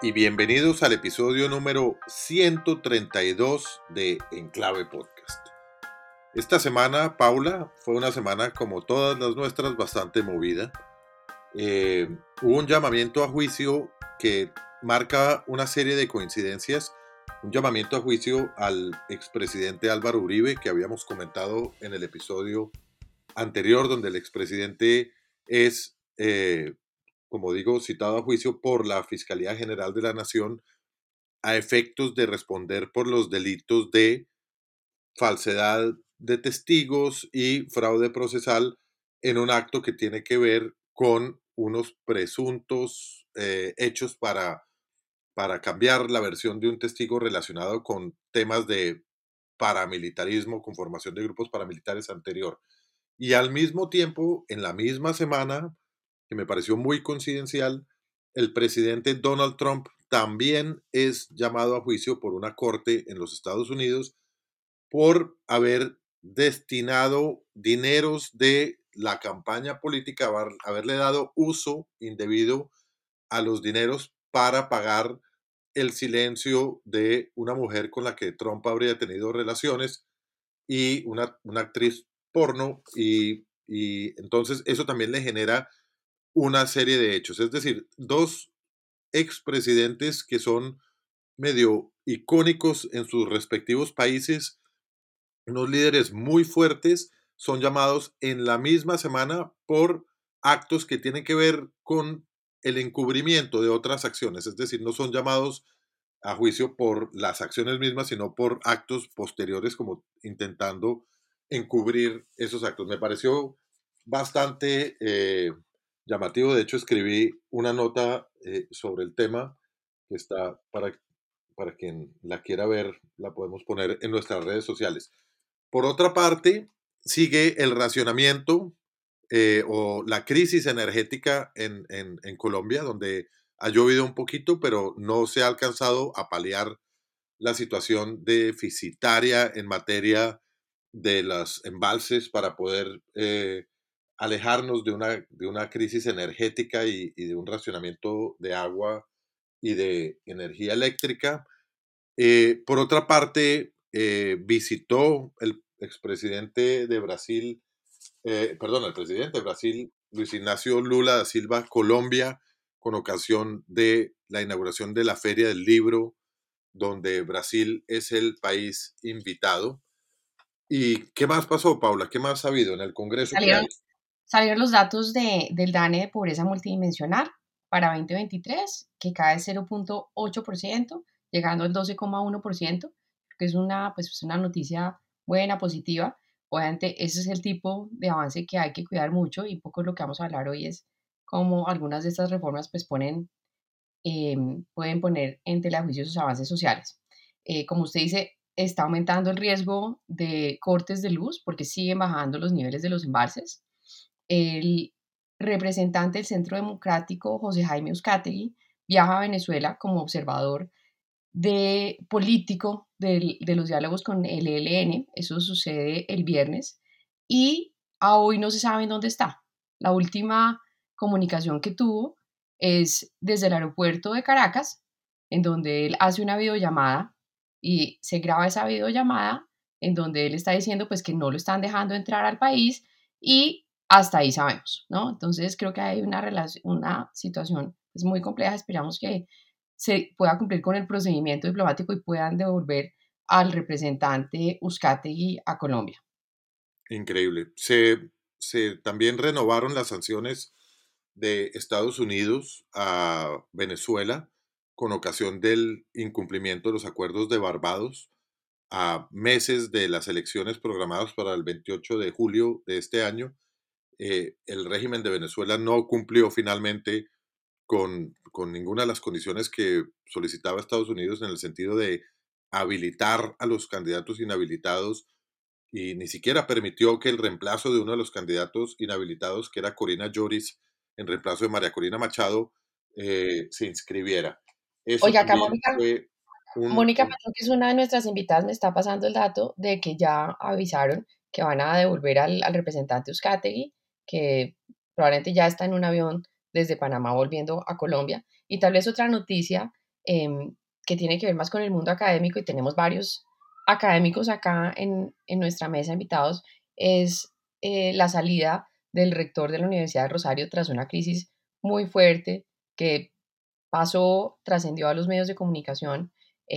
y bienvenidos al episodio número 132 de Enclave Podcast. Esta semana, Paula, fue una semana como todas las nuestras bastante movida. Hubo un llamamiento a juicio que marca una serie de coincidencias, un llamamiento a juicio al expresidente Álvaro Uribe, que habíamos comentado en el episodio anterior, donde el expresidente es, como digo, citado a juicio por la Fiscalía General de la Nación a efectos de responder por los delitos de falsedad de testigos y fraude procesal en un acto que tiene que ver con unos presuntos hechos para cambiar la versión de un testigo relacionado con temas de paramilitarismo, con formación de grupos paramilitares anterior. Y al mismo tiempo, en la misma semana, que me pareció muy coincidencial, el presidente Donald Trump también es llamado a juicio por una corte en los Estados Unidos por haber destinado dineros de la campaña política, haberle dado uso indebido a los dineros para pagar el silencio de una mujer con la que Trump habría tenido relaciones y una actriz porno y entonces eso también le genera una serie de hechos. Es decir, dos expresidentes que son medio icónicos en sus respectivos países, unos líderes muy fuertes, son llamados en la misma semana por actos que tienen que ver con el encubrimiento de otras acciones. Es decir, no son llamados a juicio por las acciones mismas, sino por actos posteriores, como intentando encubrir esos actos. Me pareció bastante llamativo. De hecho, escribí una nota sobre el tema que está para quien la quiera ver, la podemos poner en nuestras redes sociales. Por otra parte, sigue el racionamiento o la crisis energética en Colombia, donde ha llovido un poquito, pero no se ha alcanzado a paliar la situación deficitaria en materia de los embalses para poder alejarnos de una crisis energética y de un racionamiento de agua y de energía eléctrica. Por otra parte, visitó el expresidente de Brasil, el presidente de Brasil, Luis Ignacio Lula da Silva, Colombia, con ocasión de la inauguración de la Feria del Libro, donde Brasil es el país invitado. ¿Y qué más pasó, Paula? ¿Qué más ha habido en el Congreso que Salieron, hay? salieron los datos del DANE de pobreza multidimensional para 2023, que cae 0,8%, llegando al 12,1%, que es una noticia buena, positiva. Obviamente, ese es el tipo de avance que hay que cuidar mucho y un poco lo que vamos a hablar hoy es cómo algunas de estas reformas pueden poner en tela de juicio sus avances sociales. Como usted dice, está aumentando el riesgo de cortes de luz porque siguen bajando los niveles de los embalses. El representante del Centro Democrático, José Jaime Uzcategui, viaja a Venezuela como observador político de los diálogos con el ELN. Eso sucede el viernes y a hoy no se sabe en dónde está. La última comunicación que tuvo es desde el aeropuerto de Caracas, en donde él hace una videollamada y se graba esa videollamada en donde él está diciendo pues que no lo están dejando entrar al país y hasta ahí sabemos, ¿no? Entonces creo que hay una situación pues, muy compleja. Esperamos que se pueda cumplir con el procedimiento diplomático y puedan devolver al representante Uzcategui a Colombia. Increíble. Se también renovaron las sanciones de Estados Unidos a Venezuela con ocasión del incumplimiento de los acuerdos de Barbados a meses de las elecciones programadas para el 28 de julio de este año. El régimen de Venezuela no cumplió finalmente con ninguna de las condiciones que solicitaba Estados Unidos en el sentido de habilitar a los candidatos inhabilitados y ni siquiera permitió que el reemplazo de uno de los candidatos inhabilitados, que era Corina Lloris, en reemplazo de María Corina Machado, se inscribiera. Eso Oiga, acá también fue Mónica Patrón, que es una de nuestras invitadas, me está pasando el dato de que ya avisaron que van a devolver al representante Uzcategui, que probablemente ya está en un avión desde Panamá volviendo a Colombia. Y tal vez otra noticia que tiene que ver más con el mundo académico, y tenemos varios académicos acá en nuestra mesa invitados, es la salida del rector de la Universidad de Rosario tras una crisis muy fuerte que pasó, trascendió a los medios de comunicación,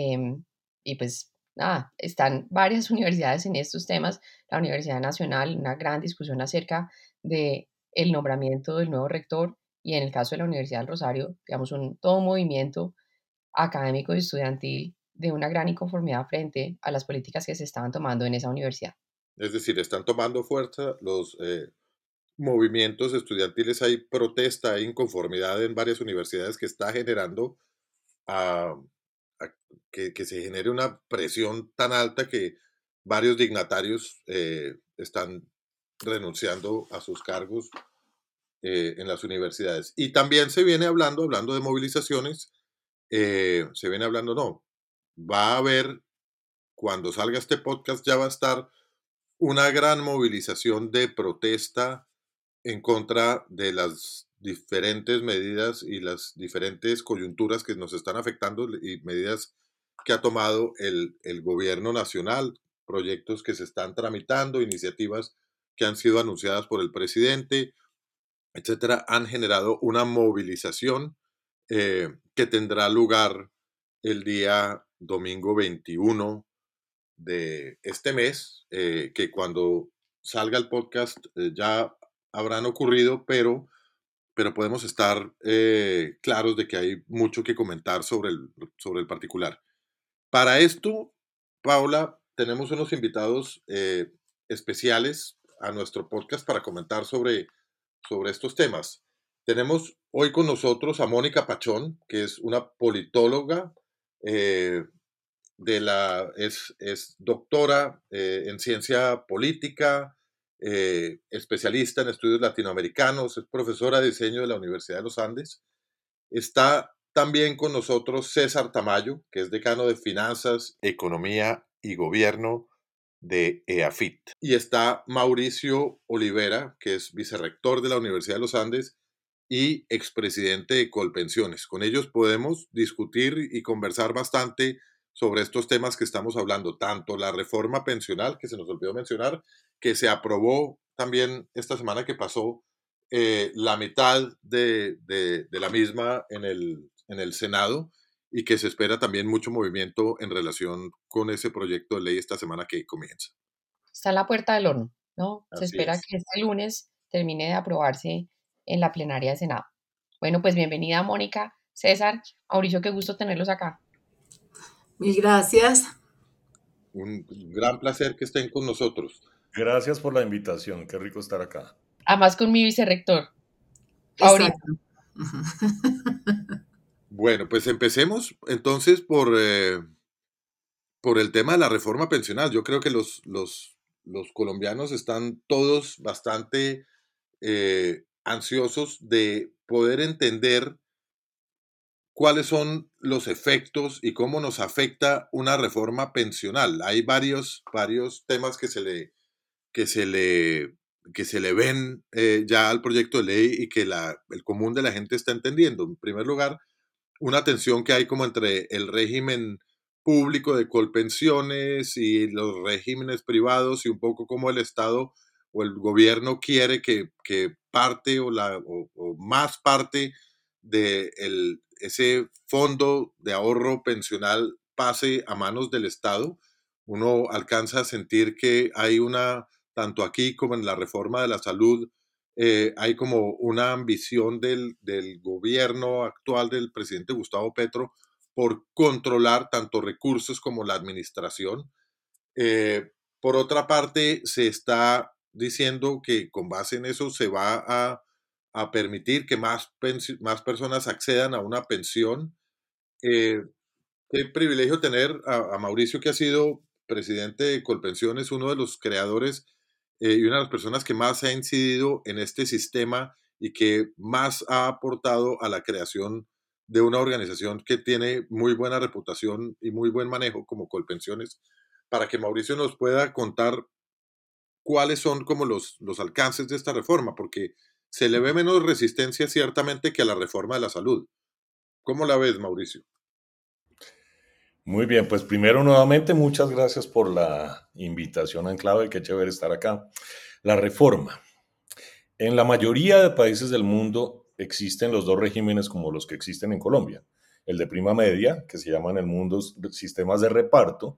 y pues nada, están varias universidades en estos temas. La Universidad Nacional, una gran discusión acerca de el nombramiento del nuevo rector, y en el caso de la Universidad del Rosario, digamos, todo un movimiento académico y estudiantil de una gran inconformidad frente a las políticas que se estaban tomando en esa universidad. Es decir, están tomando fuerza los movimientos estudiantiles, hay protesta, hay inconformidad en varias universidades que está generando a, a que se genere una presión tan alta que varios dignatarios están renunciando a sus cargos en las universidades. Y también se viene hablando de movilizaciones, se viene hablando, no, va a haber, cuando salga este podcast ya va a estar una gran movilización de protesta en contra de las diferentes medidas y las diferentes coyunturas que nos están afectando y medidas que ha tomado el gobierno nacional, proyectos que se están tramitando, iniciativas que han sido anunciadas por el presidente, etcétera, han generado una movilización que tendrá lugar el día domingo 21 de este mes, que cuando salga el podcast ya habrán ocurrido, pero podemos estar claros de que hay mucho que comentar sobre el particular. Para esto, Paula, tenemos unos invitados especiales a nuestro podcast para comentar sobre estos temas. Tenemos hoy con nosotros a Mónica Pachón, que es una politóloga, eh, es doctora en ciencia política, especialista en estudios latinoamericanos, es profesora de diseño de la Universidad de los Andes. Está también con nosotros César Tamayo, que es decano de Finanzas, Economía y Gobierno de EAFIT. Y está Mauricio Olivera, que es vicerrector de la Universidad de los Andes y expresidente de Colpensiones. Con ellos podemos discutir y conversar bastante sobre estos temas que estamos hablando, tanto la reforma pensional, que se nos olvidó mencionar, que se aprobó también esta semana que pasó, la mitad de la misma en el Senado, y que se espera también mucho movimiento en relación con ese proyecto de ley esta semana que comienza. Está en la puerta del horno, ¿no? Se Así espera es. que este lunes termine de aprobarse en la plenaria del Senado. Bueno, pues bienvenida Mónica, César, Mauricio, qué gusto tenerlos acá. Mil gracias. Un gran placer que estén con nosotros. Gracias por la invitación, qué rico estar acá. Además con mi vicerrector favorito. Exacto. Bueno, pues empecemos entonces por el tema de la reforma pensional. Yo creo que los colombianos están todos bastante ansiosos de poder entender cuáles son los efectos y cómo nos afecta una reforma pensional. Hay varios temas que se le, que se le ven ya al proyecto de ley y que el común de la gente está entendiendo. En primer lugar, una tensión que hay como entre el régimen público de colpensiones y los regímenes privados, y un poco como el Estado o el gobierno quiere que parte o más parte de ese fondo de ahorro pensional pase a manos del Estado. Uno alcanza a sentir que hay tanto aquí como en la reforma de la salud, hay como una ambición del gobierno actual del presidente Gustavo Petro por controlar tanto recursos como la administración. Eh, por otra parte, se está diciendo que con base en eso se va a permitir que más personas accedan a una pensión. Eh, Qué privilegio tener a Mauricio, que ha sido presidente de Colpensiones, uno de los creadores y una de las personas que más ha incidido en este sistema y que más ha aportado a la creación de una organización que tiene muy buena reputación y muy buen manejo como Colpensiones, para que Mauricio nos pueda contar cuáles son como los alcances de esta reforma, porque se le ve menos resistencia ciertamente que a la reforma de la salud. ¿Cómo la ves, Mauricio? Muy bien, pues primero nuevamente muchas gracias por la invitación a Enclave, qué chévere estar acá. La reforma. En la mayoría de países del mundo existen los dos regímenes como los que existen en Colombia. El de prima media, que se llama en el mundo sistemas de reparto,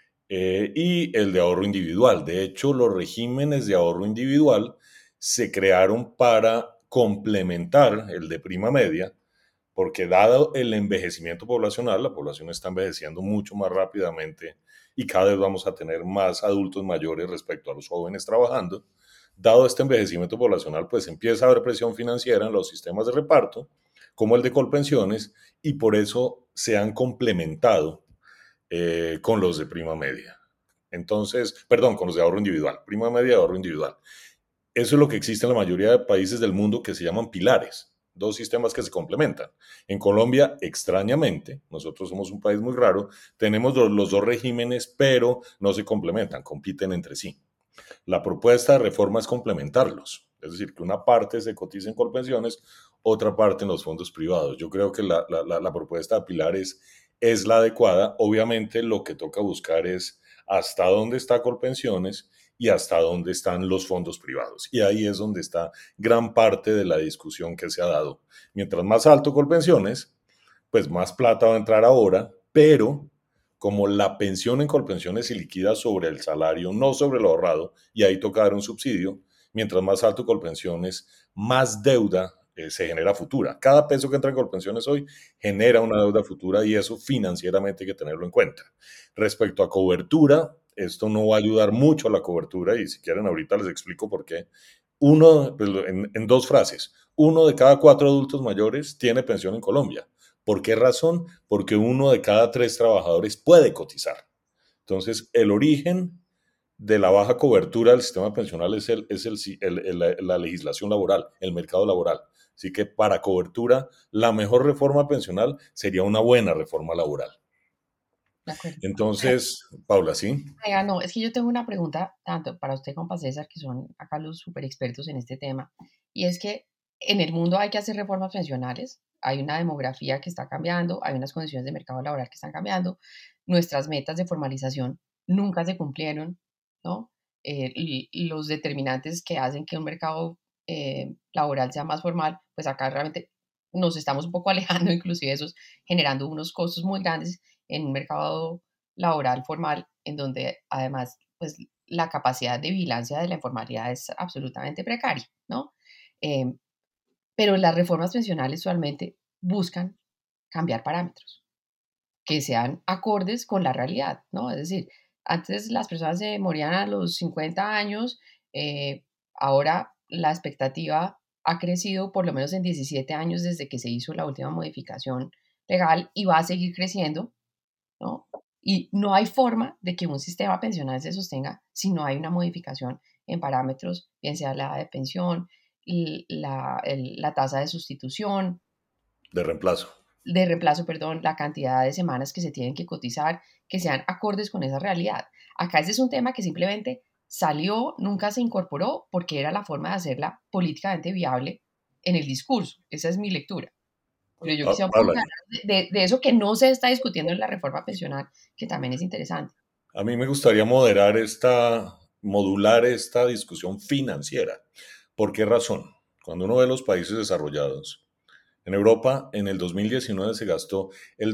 y el de ahorro individual. De hecho, los regímenes de ahorro individual se crearon para complementar el de prima media, porque dado el envejecimiento poblacional, la población está envejeciendo mucho más rápidamente y cada vez vamos a tener más adultos mayores respecto a los jóvenes trabajando. Dado este envejecimiento poblacional, pues empieza a haber presión financiera en los sistemas de reparto, como el de Colpensiones, y por eso se han complementado con los de prima media. Entonces, perdón, con los de ahorro individual, prima media y ahorro individual. Eso es lo que existe en la mayoría de países del mundo que se llaman pilares, dos sistemas que se complementan. En Colombia, extrañamente, nosotros somos un país muy raro, tenemos los dos regímenes, pero no se complementan, compiten entre sí. La propuesta de reforma es complementarlos, es decir, que una parte se cotice en Colpensiones, otra parte en los fondos privados. Yo creo que la propuesta de pilares es la adecuada. Obviamente lo que toca buscar es hasta dónde está Colpensiones y hasta dónde están los fondos privados. Y ahí es donde está gran parte de la discusión que se ha dado. Mientras más alto Colpensiones, pues más plata va a entrar ahora, pero como la pensión en Colpensiones se liquida sobre el salario, no sobre lo ahorrado, y ahí toca dar un subsidio, mientras más alto Colpensiones, más deuda se genera futura. Cada peso que entra en Colpensiones hoy genera una deuda futura y eso financieramente hay que tenerlo en cuenta. Respecto a cobertura, esto no va a ayudar mucho a la cobertura y si quieren ahorita les explico por qué. Uno, pues, en dos frases, uno de cada 4 adultos mayores tiene pensión en Colombia. ¿Por qué razón? Porque uno de cada 3 trabajadores puede cotizar. Entonces, el origen de la baja cobertura del sistema pensional es la legislación laboral, el mercado laboral. Así que para cobertura, la mejor reforma pensional sería una buena reforma laboral. De acuerdo. Entonces, Paula, ¿sí? Oiga, no, es que yo tengo una pregunta tanto para usted como para César, que son acá los super expertos en este tema, y es que en el mundo hay que hacer reformas pensionales, hay una demografía que está cambiando, hay unas condiciones de mercado laboral que están cambiando, nuestras metas de formalización nunca se cumplieron, ¿no? Y los determinantes que hacen que un mercado laboral sea más formal, pues acá realmente nos estamos un poco alejando, inclusive esos generando unos costos muy grandes en un mercado laboral formal, en donde además pues la capacidad de vigilancia de la informalidad es absolutamente precaria, ¿no? Eh, pero las reformas pensionales usualmente buscan cambiar parámetros que sean acordes con la realidad, ¿no? Es decir, antes las personas se morían a los 50 años, ahora la expectativa ha crecido por lo menos en 17 años desde que se hizo la última modificación legal y va a seguir creciendo, ¿no? Y no hay forma de que un sistema pensional se sostenga si no hay una modificación en parámetros, bien sea la edad de pensión, la tasa De reemplazo. de reemplazo, perdón, la cantidad de semanas que se tienen que cotizar, que sean acordes con esa realidad. Acá ese es un tema que simplemente salió, nunca se incorporó porque era la forma de hacerla políticamente viable en el discurso. Esa es mi lectura. Pero yo quisiera un poco Paula, que hablar de eso que no se está discutiendo en la reforma pensional, que también es interesante. a mí me gustaría modular esta discusión financiera. ¿Por qué razón? Cuando uno ve los países desarrollados, en Europa en el 2019 se gastó el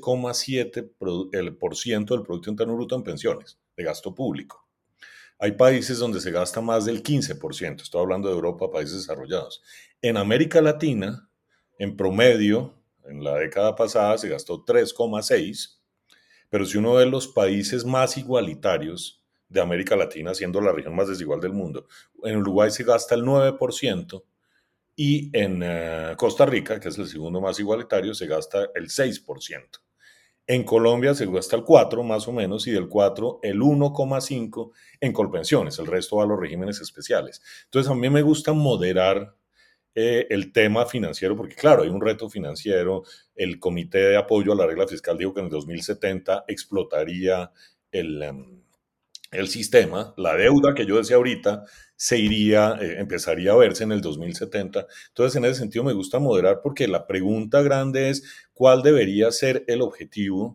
12,7% del Producto Interno Bruto en pensiones, de gasto público. Hay países donde se gasta más del 15%, estoy hablando de Europa, países desarrollados. En América Latina, en promedio, en la década pasada se gastó 3,6%. Pero si uno ve los países más igualitarios de América Latina, siendo la región más desigual del mundo, en Uruguay se gasta el 9% y en Costa Rica, que es el segundo más igualitario, se gasta el 6%. En Colombia se gasta el 4 más o menos y del 4 el 1,5 en colpensiones, el resto va a los regímenes especiales. Entonces a mí me gusta moderar el tema financiero, porque claro, hay un reto financiero. El Comité de Apoyo a la Regla Fiscal dijo que en el 2070 explotaría el, el sistema, la deuda que yo decía ahorita se iría, empezaría a verse en el 2070. Entonces, en ese sentido me gusta moderar porque la pregunta grande es cuál debería ser el objetivo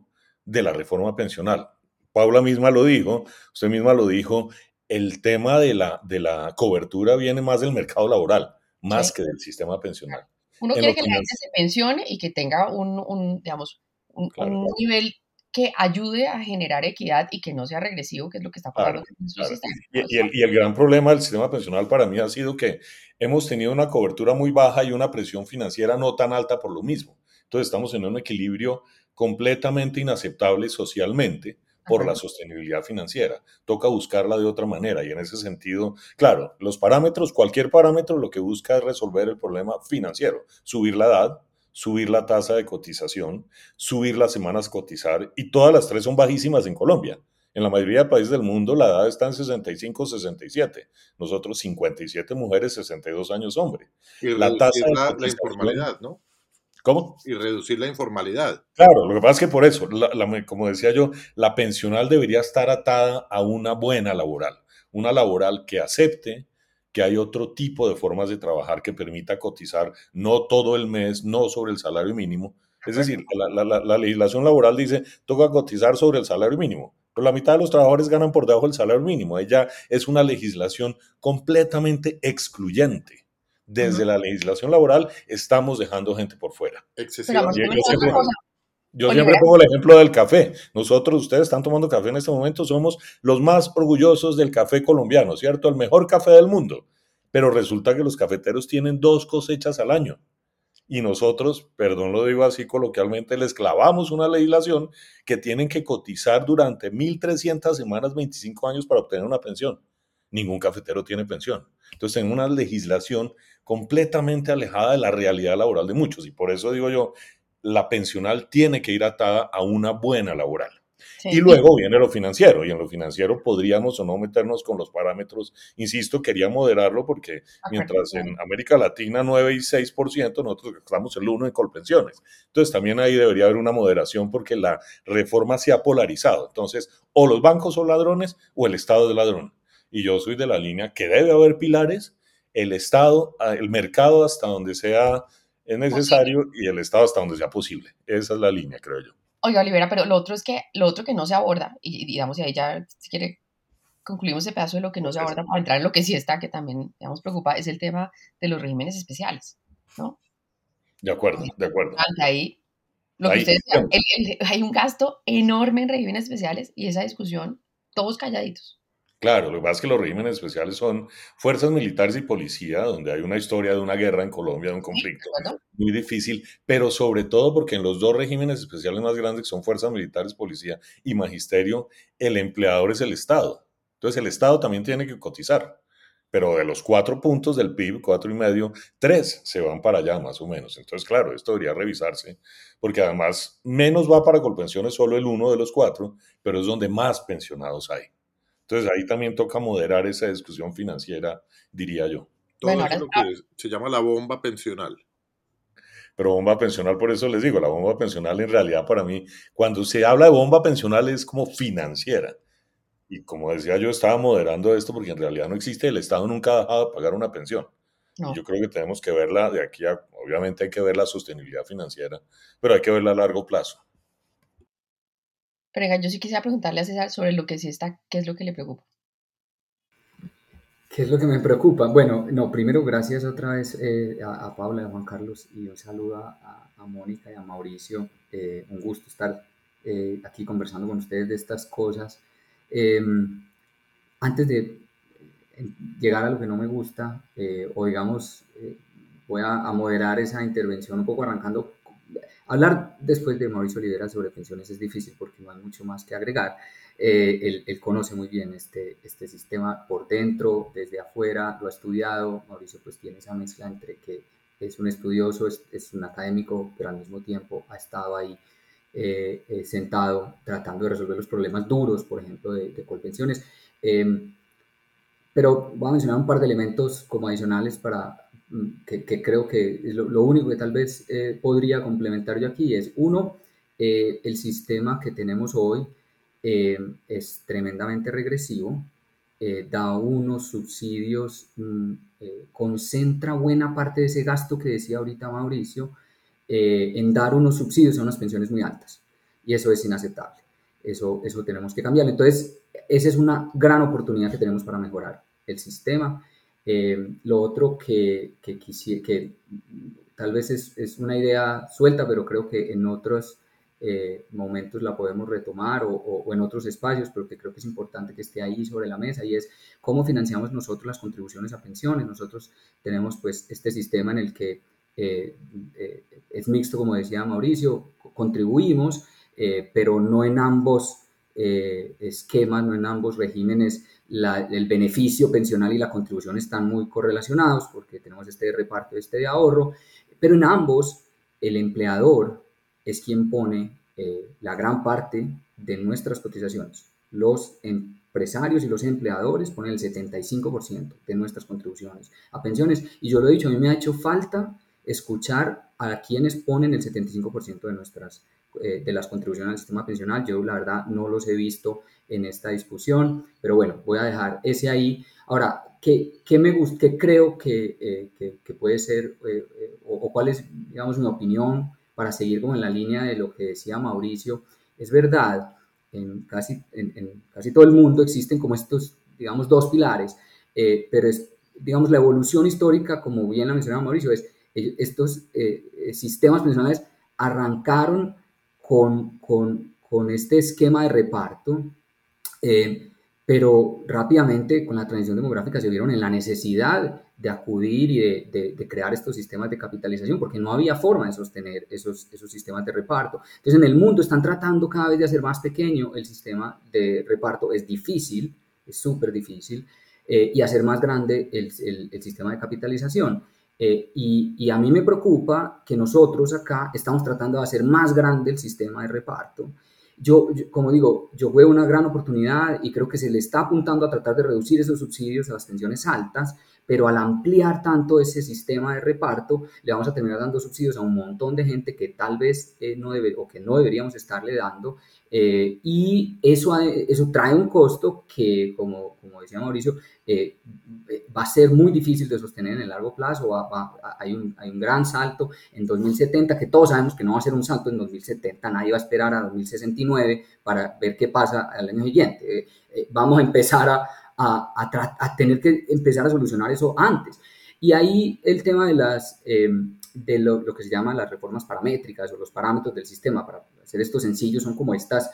de la reforma pensional. Paula misma lo dijo, usted misma lo dijo, el tema de la cobertura viene más del mercado laboral, más Sí. que del sistema pensional. Uno En quiere lo que la gente financiero, se pensione y que tenga digamos, claro, un nivel que ayude a generar equidad y que no sea regresivo, que es lo que está pasando claro, en nuestro claro. sistema, ¿no? Y el gran problema del sistema pensional para mí ha sido que hemos tenido una cobertura muy baja y una presión financiera no tan alta por lo mismo. Entonces estamos en un equilibrio completamente inaceptable socialmente por la Ajá. sostenibilidad financiera. Toca buscarla de otra manera y en ese sentido, claro, los parámetros, cualquier parámetro lo que busca es resolver el problema financiero, subir la edad, subir la tasa de cotización, subir las semanas cotizar y todas las tres son bajísimas en Colombia. En la mayoría de países del mundo la edad está en 65, 67. Nosotros 57 mujeres, 62 años hombre. Y La tasa reducir de la cotización, informalidad, ¿no? ¿cómo? Y reducir la informalidad. Claro, lo que pasa es que por eso, como decía yo, la pensional debería estar atada a una buena laboral, una laboral que acepte que hay otro tipo de formas de trabajar que permita cotizar no todo el mes, no sobre el salario mínimo. De Es acuerdo. decir, la legislación laboral dice, toca cotizar sobre el salario mínimo, pero la mitad de los trabajadores ganan por debajo del salario mínimo. Ella es una legislación completamente excluyente. Ujú. Desde la legislación laboral estamos dejando gente por fuera. Pero además, Y Excesivamente yo otra siempre, cosa, formal. yo siempre Olivera, pongo el ejemplo del café. Nosotros, ustedes están tomando café en este momento, somos los más orgullosos del café colombiano, ¿cierto? El mejor café del mundo. Pero resulta que los cafeteros tienen 2 cosechas al año. Y nosotros, perdón lo digo así coloquialmente, les clavamos una legislación que tienen que cotizar durante 1.300 semanas, 25 años para obtener una pensión. Ningún cafetero tiene pensión. Entonces, tenemos una legislación completamente alejada de la realidad laboral de muchos. Y por eso digo yo, la pensional tiene que ir atada a una buena laboral. Y sí, y luego viene lo financiero, y en lo financiero podríamos o no meternos con los parámetros. Insisto, quería moderarlo porque de acuerdo. mientras en América Latina 9 y 6%, nosotros gastamos el 1% en Colpensiones. Entonces también ahí debería haber una moderación porque la reforma se ha polarizado. Entonces, o los bancos son ladrones o el Estado es ladrón. Y yo soy de la línea que debe haber pilares, el Estado, el mercado hasta donde sea es Posible. necesario y el Estado hasta donde sea posible. Esa es la línea, creo yo. Oiga, Olivera, pero lo otro que no se aborda, y digamos, y ahí ya, si quiere, concluimos ese pedazo de lo que no se Eso. aborda para entrar en lo que sí está, que también, digamos, preocupa, es el tema de los regímenes especiales, ¿no? De acuerdo, de acuerdo. Ante ahí, lo que Ahí, usted decía, hay un gasto enorme en regímenes especiales y esa discusión, todos calladitos. claro, lo que pasa es que los regímenes especiales son fuerzas militares y policía, donde hay una historia de una guerra en Colombia, de un ¿Sí? ¿De conflicto acuerdo? muy difícil, pero sobre todo porque en los dos regímenes especiales más grandes, que son fuerzas militares, policía y magisterio, el empleador es el Estado. Entonces el Estado también tiene que cotizar, pero de los 4 puntos del PIB, 4,5, 3 se van para allá más o menos. Entonces, claro, esto debería revisarse, porque además menos va para Colpensiones solo el 1 de los 4, pero es donde más pensionados hay. Entonces ahí también toca moderar esa discusión financiera, diría yo. Todo Bueno, eso ahora, es lo que se llama la bomba pensional. Pero bomba pensional, por eso les digo, la bomba pensional en realidad para mí, cuando se habla de bomba pensional es como financiera. Y como decía yo, estaba moderando esto porque en realidad no existe, el Estado nunca ha dejado de pagar una pensión. Y no. yo creo que tenemos que verla de aquí a, obviamente hay que ver la sostenibilidad financiera, pero hay que verla a largo plazo. Pero venga, yo sí quisiera preguntarle a César sobre lo que sí está, qué es lo que le preocupa. ¿Qué es lo que me preocupa? Bueno, no, primero gracias otra vez a Paula y a Juan Carlos y un saludo a Mónica y a Mauricio. Un gusto estar aquí conversando con ustedes de estas cosas. Eh, Antes de llegar a lo que no me gusta, o digamos, voy a moderar esa intervención un poco arrancando. Hablar después de Mauricio Olivera sobre pensiones es difícil porque no hay mucho más que agregar. Él conoce muy bien este sistema por dentro, desde afuera, lo ha estudiado. Mauricio pues tiene esa mezcla entre que es un estudioso, es un académico, pero al mismo tiempo ha estado ahí sentado tratando de resolver los problemas duros, por ejemplo, de Colpensiones. Pero voy a mencionar un par de elementos como adicionales para que creo que es lo único que tal vez podría complementar yo aquí es, uno, el sistema que tenemos hoy eh, es tremendamente regresivo, da unos subsidios, concentra buena parte de ese gasto que decía ahorita Mauricio, en dar unos subsidios a unas pensiones muy altas. y eso es inaceptable. Eso tenemos que cambiar. Entonces, esa es una gran oportunidad que tenemos para mejorar el sistema. Lo otro que tal vez es una idea suelta, pero creo que en otros momentos la podemos retomar o en otros espacios, pero que creo que es importante que esté ahí sobre la mesa, y es cómo financiamos nosotros las contribuciones a pensiones. Nosotros tenemos pues este sistema en el que es mixto, como decía Mauricio, contribuimos, pero no en ambos esquemas, no en ambos regímenes el beneficio pensional y la contribución están muy correlacionados, porque tenemos este de reparto, este de ahorro, pero en ambos el empleador es quien pone la gran parte de nuestras cotizaciones. Los empresarios y los empleadores ponen el 75% de nuestras contribuciones a pensiones, y yo lo he dicho, a mí me ha hecho falta escuchar a quienes ponen el 75% de las contribuciones al sistema pensional. Yo la verdad no los he visto en esta discusión, pero bueno, voy a dejar ese ahí. Ahora, ¿qué creo que puede ser o cuál es, digamos, mi opinión para seguir como en la línea de lo que decía Mauricio? Es verdad, en casi todo el mundo existen como estos, digamos, dos pilares, pero es, digamos, la evolución histórica, como bien la mencionaba Mauricio, estos sistemas pensionales arrancaron con este esquema de reparto, pero rápidamente con la transición demográfica se vieron en la necesidad de acudir y de crear estos sistemas de capitalización, porque no había forma de sostener esos sistemas de reparto. Entonces, en el mundo están tratando cada vez de hacer más pequeño el sistema de reparto. Es difícil, es súper difícil, y hacer más grande el sistema de capitalización. Y a mí me preocupa que nosotros acá estamos tratando de hacer más grande el sistema de reparto. Como digo, yo veo una gran oportunidad y creo que se le está apuntando a tratar de reducir esos subsidios a las pensiones altas, pero al ampliar tanto ese sistema de reparto, le vamos a terminar dando subsidios a un montón de gente que tal vez no deberíamos estarle dando, y eso trae un costo que, como decía Mauricio, va a ser muy difícil de sostener en el largo plazo. Hay un gran salto en 2070, que todos sabemos que no va a ser un salto en 2070, nadie va a esperar a 2069 para ver qué pasa al año siguiente. Vamos a empezar a tener que empezar a solucionar eso antes. Y ahí el tema de lo que se llama las reformas paramétricas o los parámetros del sistema, para hacer esto sencillo, son como estas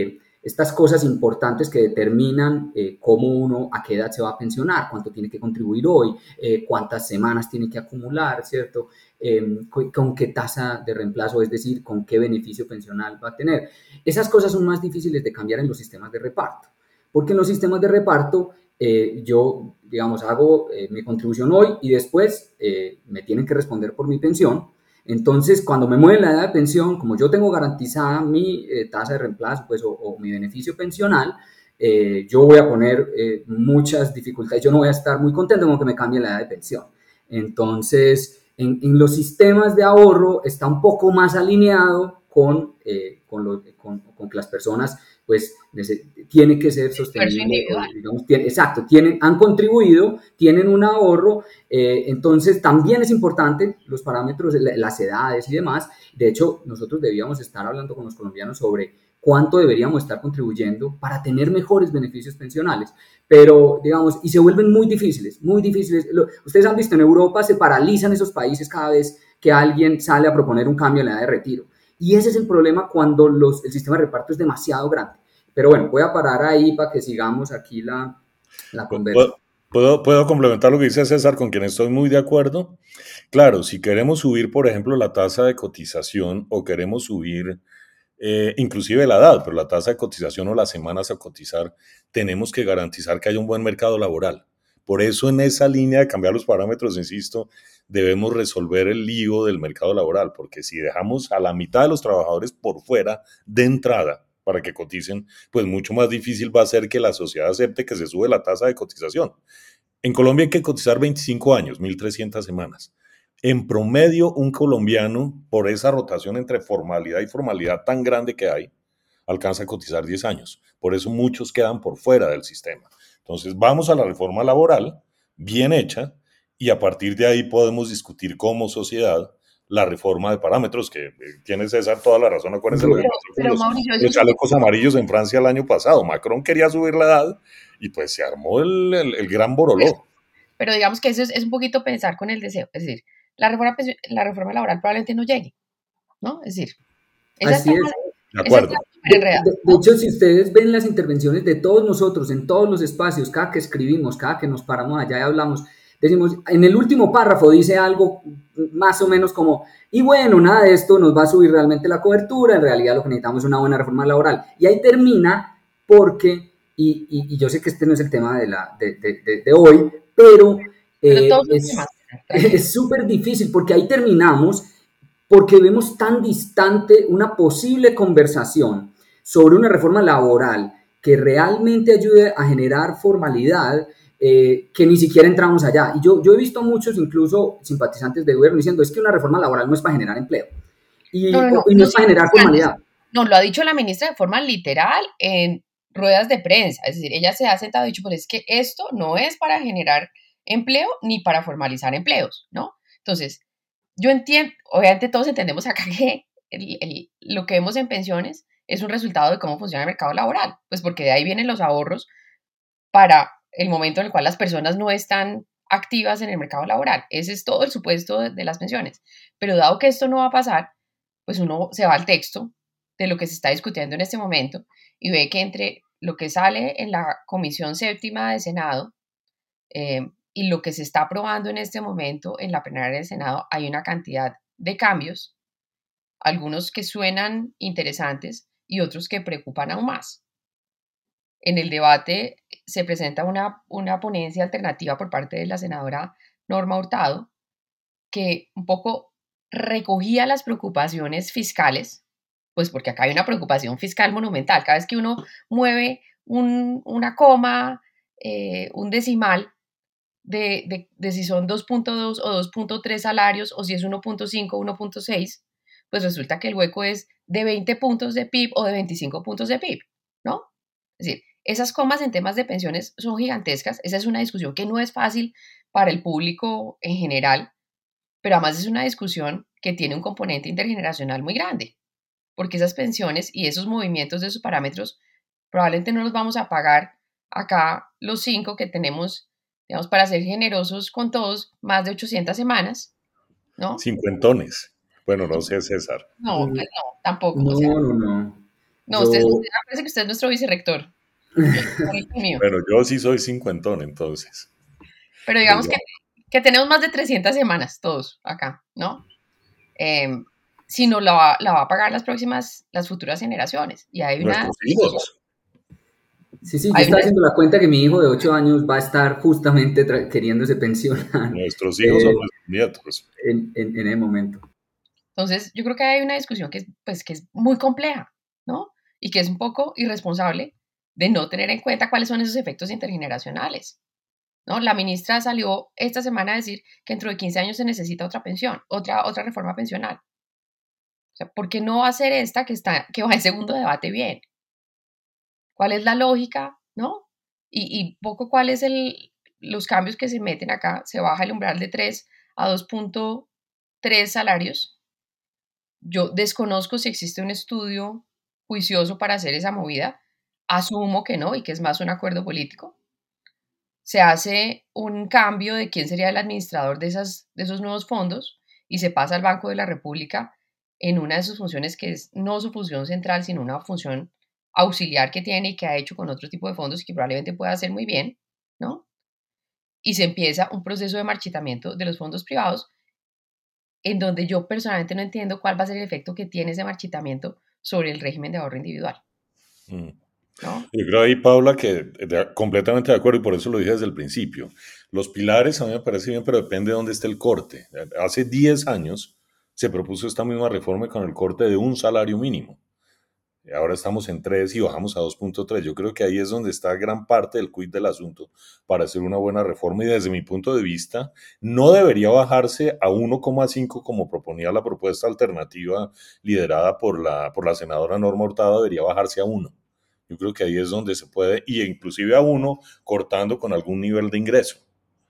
cosas importantes que determinan cómo uno a qué edad se va a pensionar, cuánto tiene que contribuir hoy, cuántas semanas tiene que acumular, ¿cierto? Con qué tasa de reemplazo, es decir, con qué beneficio pensional va a tener. Esas cosas son más difíciles de cambiar en los sistemas de reparto, porque en los sistemas de reparto yo, digamos, hago mi contribución hoy y después me tienen que responder por mi pensión. Entonces, cuando me mueven la edad de pensión, como yo tengo garantizada mi tasa de reemplazo, pues, o mi beneficio pensional, yo voy a poner muchas dificultades. Yo no voy a estar muy contento con que me cambie la edad de pensión. Entonces, en los sistemas de ahorro está un poco más alineado con que las personas, pues, tiene que ser sostenible. Digamos, exacto, han contribuido, tienen un ahorro. Entonces también es importante los parámetros, las edades y demás. De hecho, nosotros debíamos estar hablando con los colombianos sobre cuánto deberíamos estar contribuyendo para tener mejores beneficios pensionales, pero digamos, y se vuelven muy difíciles, muy difíciles. Ustedes han visto, en Europa se paralizan esos países cada vez que alguien sale a proponer un cambio en la edad de retiro, y ese es el problema cuando el sistema de reparto es demasiado grande. Pero bueno, voy a parar ahí para que sigamos aquí la conversación. ¿Puedo complementar lo que dice César, con quien estoy muy de acuerdo? Claro, si queremos subir, por ejemplo, la tasa de cotización, o queremos subir inclusive la edad, pero la tasa de cotización o las semanas a cotizar, tenemos que garantizar que haya un buen mercado laboral. Por eso, en esa línea de cambiar los parámetros, insisto, debemos resolver el lío del mercado laboral, porque si dejamos a la mitad de los trabajadores por fuera de entrada para que coticen, pues mucho más difícil va a ser que la sociedad acepte que se sube la tasa de cotización. En Colombia hay que cotizar 25 años, 1.300 semanas. En promedio, un colombiano, por esa rotación entre formalidad y formalidad tan grande que hay, alcanza a cotizar 10 años. Por eso muchos quedan por fuera del sistema. Entonces, vamos a la reforma laboral bien hecha, y a partir de ahí podemos discutir como sociedad la reforma de parámetros, que tiene César toda la razón. Acuérdense lo que pasó con Mauricio, eso los es un chalecos amarillos en Francia el año pasado. Macron quería subir la edad y pues se armó el gran boroló. Pero digamos que eso es un poquito pensar con el deseo. Es decir, la reforma laboral probablemente no llegue, ¿no? Es decir, esa Así está, es. De acuerdo. súper enredada. De hecho, si ustedes ven las intervenciones de todos nosotros en todos los espacios, cada que escribimos, cada que nos paramos allá y hablamos, decimos, en el último párrafo dice algo más o menos como, y bueno, nada de esto nos va a subir realmente la cobertura, en realidad lo que necesitamos es una buena reforma laboral. Y ahí termina porque, y yo sé que este no es el tema de hoy, pero todos los temas, es súper difícil porque ahí terminamos porque vemos tan distante una posible conversación sobre una reforma laboral que realmente ayude a generar formalidad, que ni siquiera entramos allá. Y yo he visto a muchos, incluso simpatizantes de gobierno, diciendo, es que una reforma laboral no es para generar empleo, y no es para generar formalidad. No, lo ha dicho la ministra de forma literal en ruedas de prensa. Es decir, ella se ha sentado y dicho, pero es que esto no es para generar empleo ni para formalizar empleos, ¿no? Entonces, yo entiendo, obviamente todos entendemos acá que lo que vemos en pensiones es un resultado de cómo funciona el mercado laboral, pues porque de ahí vienen los ahorros para el momento en el cual las personas no están activas en el mercado laboral. Ese es todo el supuesto de las pensiones. Pero dado que esto no va a pasar, pues uno se va al texto de lo que se está discutiendo en este momento y ve que entre lo que sale en la Comisión Séptima de Senado y lo que se está aprobando en este momento en la plenaria del Senado, hay una cantidad de cambios, algunos que suenan interesantes y otros que preocupan aún más. En el debate se presenta una ponencia alternativa por parte de la senadora Norma Hurtado, que un poco recogía las preocupaciones fiscales, pues porque acá hay una preocupación fiscal monumental. Cada vez que uno mueve una coma, un decimal, de si son 2.2 o 2.3 salarios o si es 1.5 o 1.6, pues resulta que el hueco es de 20 puntos de PIB o de 25 puntos de PIB, ¿no? Es decir, esas comas en temas de pensiones son gigantescas. Esa es una discusión que no es fácil para el público en general, pero además es una discusión que tiene un componente intergeneracional muy grande, porque esas pensiones y esos movimientos de esos parámetros probablemente no los vamos a pagar acá los 5 que tenemos, digamos, para ser generosos con todos, más de 800 semanas, ¿no? Cincuentones. Bueno, no sé, César. No, pues no, tampoco. No, O sea, no, usted parece que usted es nuestro vicerrector. Yo soy el mío. Bueno, yo sí soy cincuentón, entonces. Pero digamos que tenemos más de 300 semanas todos acá, ¿no? Si no la va a pagar las futuras generaciones. Y hay una... Nuestros hijos. Sí, yo estaba haciendo la cuenta que mi hijo de 8 años va a estar justamente queriéndose pensionar. Nuestros hijos son nuestros nietos. En el momento. Entonces, yo creo que hay una discusión que es muy compleja, ¿no? Y que es un poco irresponsable de no tener en cuenta cuáles son esos efectos intergeneracionales, ¿no? La ministra salió esta semana a decir que dentro de 15 años se necesita otra pensión, otra reforma pensional. O sea, ¿por qué no hacer esta que va en segundo debate bien? ¿Cuál es la lógica, no? Y poco cuáles los cambios que se meten acá. Se baja el umbral de 3 a 2.3 salarios. Yo desconozco si existe un estudio juicioso para hacer esa movida. Asumo que no y que es más un acuerdo político. Se hace un cambio de quién sería el administrador de esos nuevos fondos y se pasa al Banco de la República en una de sus funciones que es no su función central, sino una función auxiliar que tiene y que ha hecho con otro tipo de fondos y que probablemente pueda hacer muy bien, ¿no? Y se empieza un proceso de marchitamiento de los fondos privados en donde yo personalmente no entiendo cuál va a ser el efecto que tiene ese marchitamiento sobre el régimen de ahorro individual. ¿No? Yo creo ahí, Paula, que completamente de acuerdo y por eso lo dije desde el principio. Los pilares a mí me parece bien, pero depende de dónde esté el corte. Hace 10 años se propuso esta misma reforma con el corte de un salario mínimo. Ahora estamos en 3 y bajamos a 2.3. Yo creo que ahí es donde está gran parte del quid del asunto para hacer una buena reforma y desde mi punto de vista no debería bajarse a 1,5 como proponía la propuesta alternativa liderada por la senadora Norma Hurtado, debería bajarse a 1. Yo creo que ahí es donde se puede, y inclusive a 1 cortando con algún nivel de ingreso.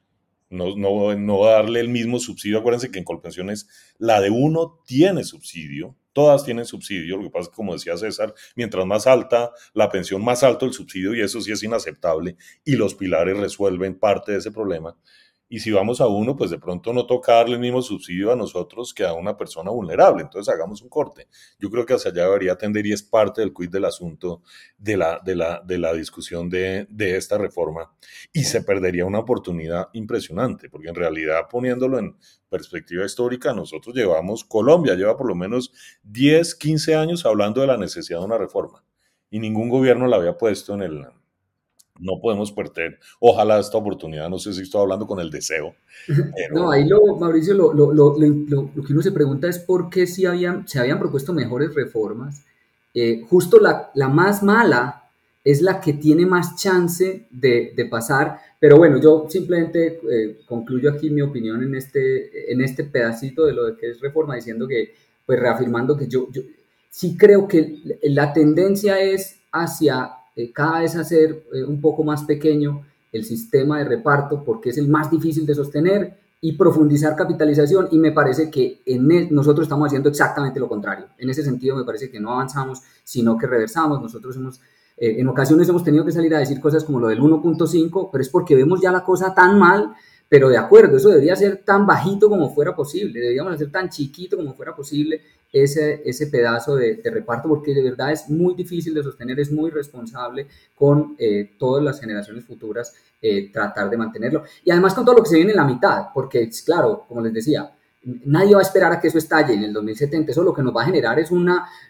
no darle el mismo subsidio. Acuérdense que en Colpensiones la de uno tiene subsidio, todas tienen subsidio. Lo que pasa es que, como decía César, mientras más alta la pensión, más alto el subsidio, y eso sí es inaceptable, y los pilares resuelven parte de ese problema. Y si vamos a uno, pues de pronto no toca darle el mismo subsidio a nosotros que a una persona vulnerable. Entonces hagamos un corte. Yo creo que hacia allá debería tender, y es parte del quid del asunto de la discusión de esta reforma. Y se perdería una oportunidad impresionante, porque en realidad, poniéndolo en perspectiva histórica, nosotros Colombia lleva por lo menos 10, 15 años hablando de la necesidad de una reforma, y ningún gobierno la había puesto en el... No podemos perder, ojalá, esta oportunidad. No sé si estoy hablando con el deseo, No, pero ahí Mauricio, lo que uno se pregunta es por qué si se habían propuesto mejores reformas. Justo la más mala es la que tiene más chance de pasar. Pero bueno, yo simplemente concluyo aquí mi opinión en este pedacito de lo que es reforma, diciendo que, pues reafirmando que yo sí creo que la tendencia es hacia cada vez hacer un poco más pequeño el sistema de reparto, porque es el más difícil de sostener, y profundizar capitalización, y me parece que nosotros estamos haciendo exactamente lo contrario. En ese sentido me parece que no avanzamos, sino que reversamos. Nosotros en ocasiones hemos tenido que salir a decir cosas como lo del 1.5, pero es porque vemos ya la cosa tan mal. Pero de acuerdo, eso debería ser tan bajito como fuera posible, deberíamos hacer tan chiquito como fuera posible ese pedazo de reparto, porque de verdad es muy difícil de sostener, es muy responsable con todas las generaciones futuras tratar de mantenerlo. Y además con todo lo que se viene en la mitad, porque claro, como les decía, nadie va a esperar a que eso estalle en el 2070. Eso lo que nos va a generar es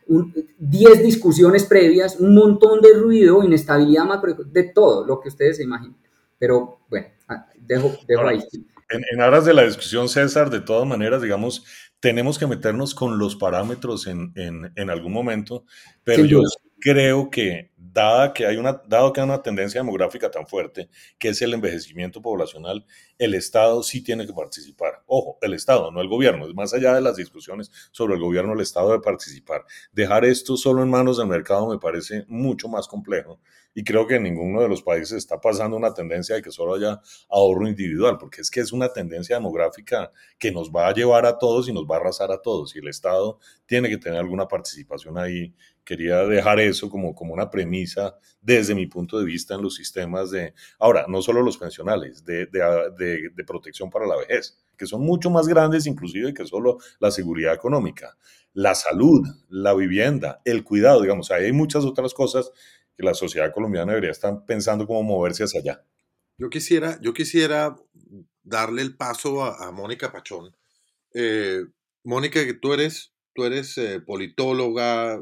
10 discusiones previas, un montón de ruido, inestabilidad macro, de todo lo que ustedes se imaginen. Pero bueno, dejo ahora, ahí. en aras de la discusión, César, de todas maneras, digamos, tenemos que meternos con los parámetros en algún momento, pero Sin yo duda. sí creo que, dado que hay una tendencia demográfica tan fuerte, que es el envejecimiento poblacional, el Estado sí tiene que participar. Ojo, el Estado, no el gobierno. Es más allá de las discusiones sobre el gobierno, el Estado debe participar. Dejar esto solo en manos del mercado me parece mucho más complejo, y creo que en ninguno de los países está pasando una tendencia de que solo haya ahorro individual, porque es que es una tendencia demográfica que nos va a llevar a todos y nos va a arrasar a todos, y el Estado tiene que tener alguna participación ahí. Quería dejar eso como una premisa desde mi punto de vista en los sistemas ahora, no solo los pensionales, de protección para la vejez, que son mucho más grandes inclusive que solo la seguridad económica, la salud, la vivienda, el cuidado, digamos, hay muchas otras cosas que la sociedad colombiana debería estar pensando cómo moverse hacia allá. Yo quisiera darle el paso a Mónica Pachón. Eh, Mónica, que tú eres politóloga,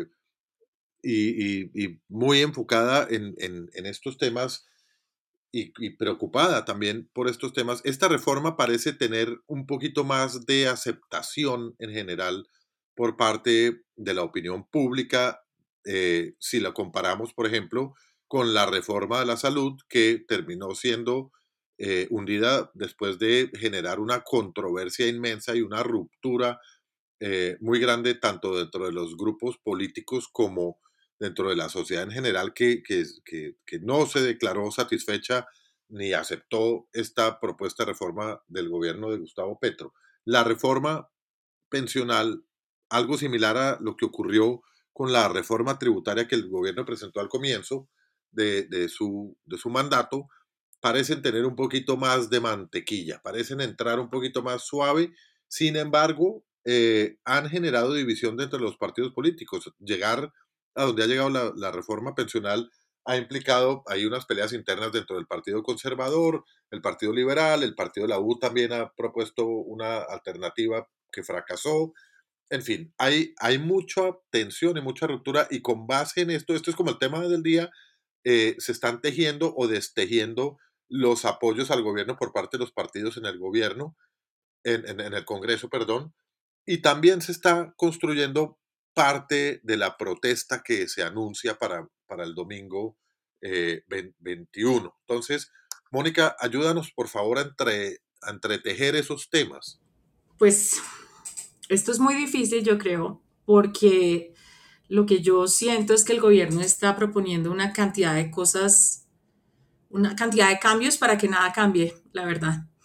y muy enfocada en estos temas, y preocupada también por estos temas. Esta reforma parece tener un poquito más de aceptación en general por parte de la opinión pública, si la comparamos, por ejemplo, con la reforma de la salud, que terminó siendo hundida después de generar una controversia inmensa y una ruptura muy grande, tanto dentro de los grupos políticos como dentro de la sociedad en general, que no se declaró satisfecha ni aceptó esta propuesta de reforma del gobierno de Gustavo Petro. La reforma pensional, algo similar a lo que ocurrió con la reforma tributaria que el gobierno presentó al comienzo de su mandato, parecen tener un poquito más de mantequilla, parecen entrar un poquito más suave. Sin embargo, han generado división dentro de los partidos políticos. Llegar a donde ha llegado la reforma pensional ha implicado, hay unas peleas internas dentro del Partido Conservador, el Partido Liberal, el Partido de la U también ha propuesto una alternativa que fracasó. En fin, hay mucha tensión y mucha ruptura, y con base en esto es como el tema del día, se están tejiendo o destejiendo los apoyos al gobierno por parte de los partidos en el gobierno, en el Congreso, perdón, y también se está construyendo parte de la protesta que se anuncia para el domingo 21. Entonces, Mónica, ayúdanos por favor a entretejer esos temas. Pues esto es muy difícil, yo creo, porque lo que yo siento es que el gobierno está proponiendo una cantidad de cosas, una cantidad de cambios para que nada cambie, la verdad.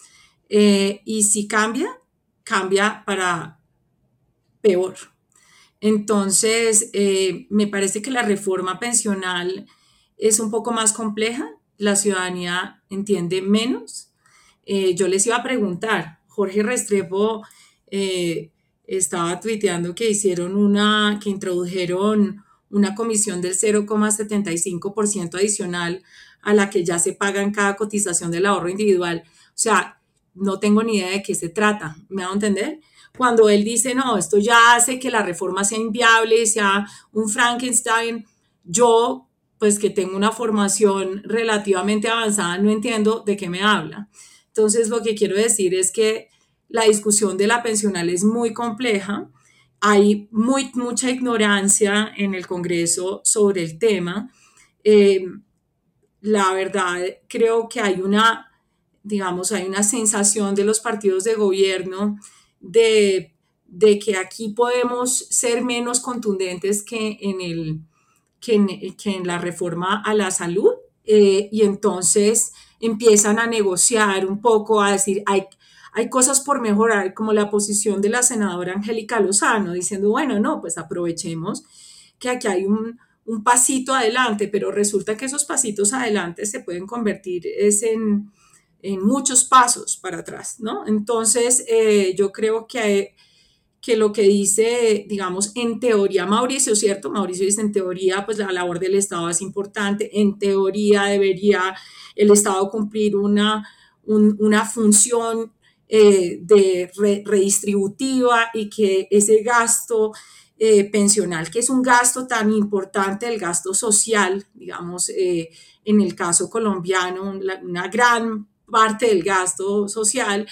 y si cambia, cambia para peor. Entonces, me parece que la reforma pensional es un poco más compleja, la ciudadanía entiende menos. Yo les iba a preguntar, Jorge Restrepo estaba tuiteando que que introdujeron una comisión del 0,75% adicional a la que ya se paga en cada cotización del ahorro individual. O sea, no tengo ni idea de qué se trata, ¿me hago entender? Cuando él dice, no, esto ya hace que la reforma sea inviable, sea un Frankenstein, yo, pues que tengo una formación relativamente avanzada, no entiendo de qué me habla. Entonces, lo que quiero decir es que la discusión de la pensional es muy compleja, hay mucha ignorancia en el Congreso sobre el tema. Eh, la verdad, creo que hay una sensación de los partidos de gobierno de, de que aquí podemos ser menos contundentes que en la reforma a la salud, y entonces empiezan a negociar un poco, a decir, hay cosas por mejorar, como la posición de la senadora Angélica Lozano, diciendo, bueno, no, pues aprovechemos que aquí hay un pasito adelante, pero resulta que esos pasitos adelante se pueden convertir en muchos pasos para atrás, ¿no? Entonces, yo creo que lo que dice, digamos, en teoría Mauricio, ¿cierto? Mauricio dice, en teoría, pues la labor del Estado es importante, en teoría debería el Estado cumplir una función redistributiva y que ese gasto pensional, que es un gasto tan importante, el gasto social, digamos, en el caso colombiano, una gran parte del gasto social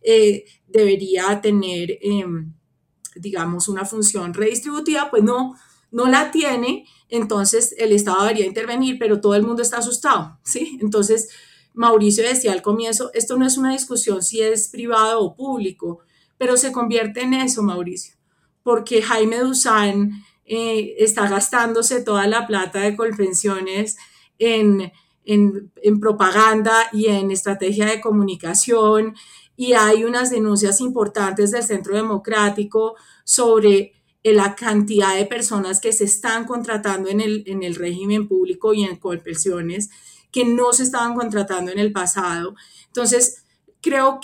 debería tener digamos, una función redistributiva, pues no la tiene, entonces el Estado debería intervenir, pero todo el mundo está asustado, ¿sí? Entonces, Mauricio decía al comienzo, esto no es una discusión si es privado o público, pero se convierte en eso, Mauricio, porque Jaime Duzán está gastándose toda la plata de Colpensiones en, en propaganda y en estrategia de comunicación, y hay unas denuncias importantes del Centro Democrático sobre la cantidad de personas que se están contratando en el régimen público y en Colpensiones que no se estaban contratando en el pasado. Entonces, creo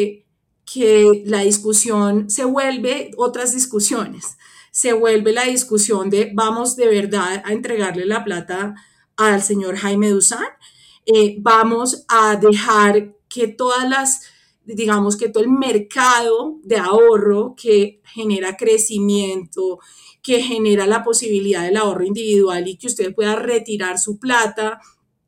que la discusión se vuelve otras discusiones. Se vuelve la discusión de vamos de verdad a entregarle la plata al señor Jaime Duzán, vamos a dejar que digamos que todo el mercado de ahorro que genera crecimiento, que genera la posibilidad del ahorro individual y que usted pueda retirar su plata,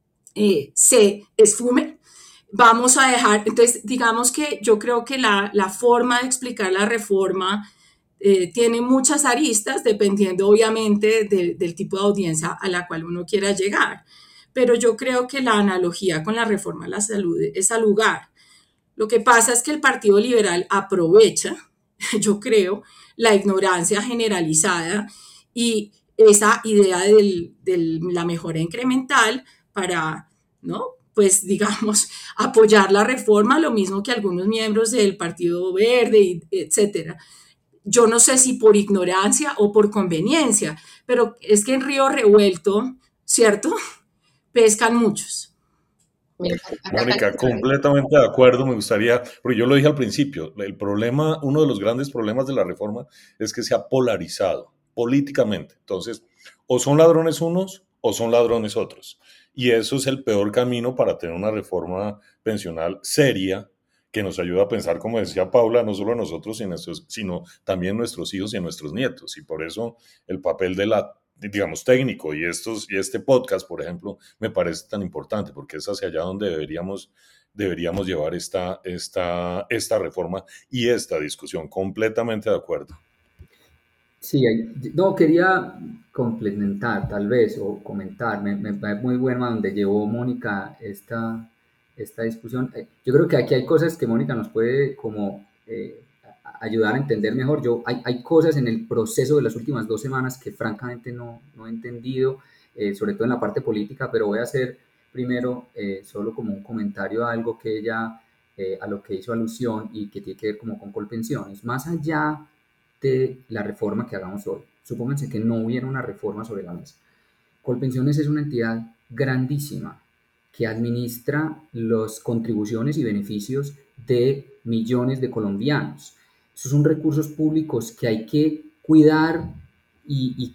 se esfume. Vamos a dejar, entonces digamos que yo creo que la forma de explicar la reforma tiene muchas aristas, dependiendo obviamente del tipo de audiencia a la cual uno quiera llegar. Pero yo creo que la analogía con la reforma a la salud es al lugar. Lo que pasa es que el Partido Liberal aprovecha, yo creo, la ignorancia generalizada y esa idea de la mejora incremental para, ¿no? Pues digamos, apoyar la reforma, lo mismo que algunos miembros del Partido Verde, etcétera. Yo no sé si por ignorancia o por conveniencia, pero es que en Río Revuelto, ¿cierto? Pescan muchos. Mónica, completamente de acuerdo. Me gustaría, porque yo lo dije al principio, el problema, uno de los grandes problemas de la reforma es que se ha polarizado políticamente. Entonces, o son ladrones unos o son ladrones otros. Y eso es el peor camino para tener una reforma pensional seria que nos ayuda a pensar, como decía Paula, no solo a nosotros, sino también nuestros hijos y a nuestros nietos. Y por eso el papel de digamos, técnico y este podcast, por ejemplo, me parece tan importante porque es hacia allá donde deberíamos llevar esta reforma y esta discusión. Completamente de acuerdo. Sí, no, quería complementar tal vez o comentar, me parece muy bueno a donde llevó Mónica esta discusión. Yo creo que aquí hay cosas que Mónica nos puede como ayudar a entender mejor. Hay cosas en el proceso de las últimas 2 semanas que francamente no he entendido, sobre todo en la parte política, pero voy a hacer primero solo como un comentario a algo que ella a lo que hizo alusión y que tiene que ver como con Colpensiones, más allá de la reforma que hagamos hoy, supónganse que no hubiera una reforma sobre la mesa. Colpensiones es una entidad grandísima que administra las contribuciones y beneficios de millones de colombianos. Esos son recursos públicos que hay que cuidar y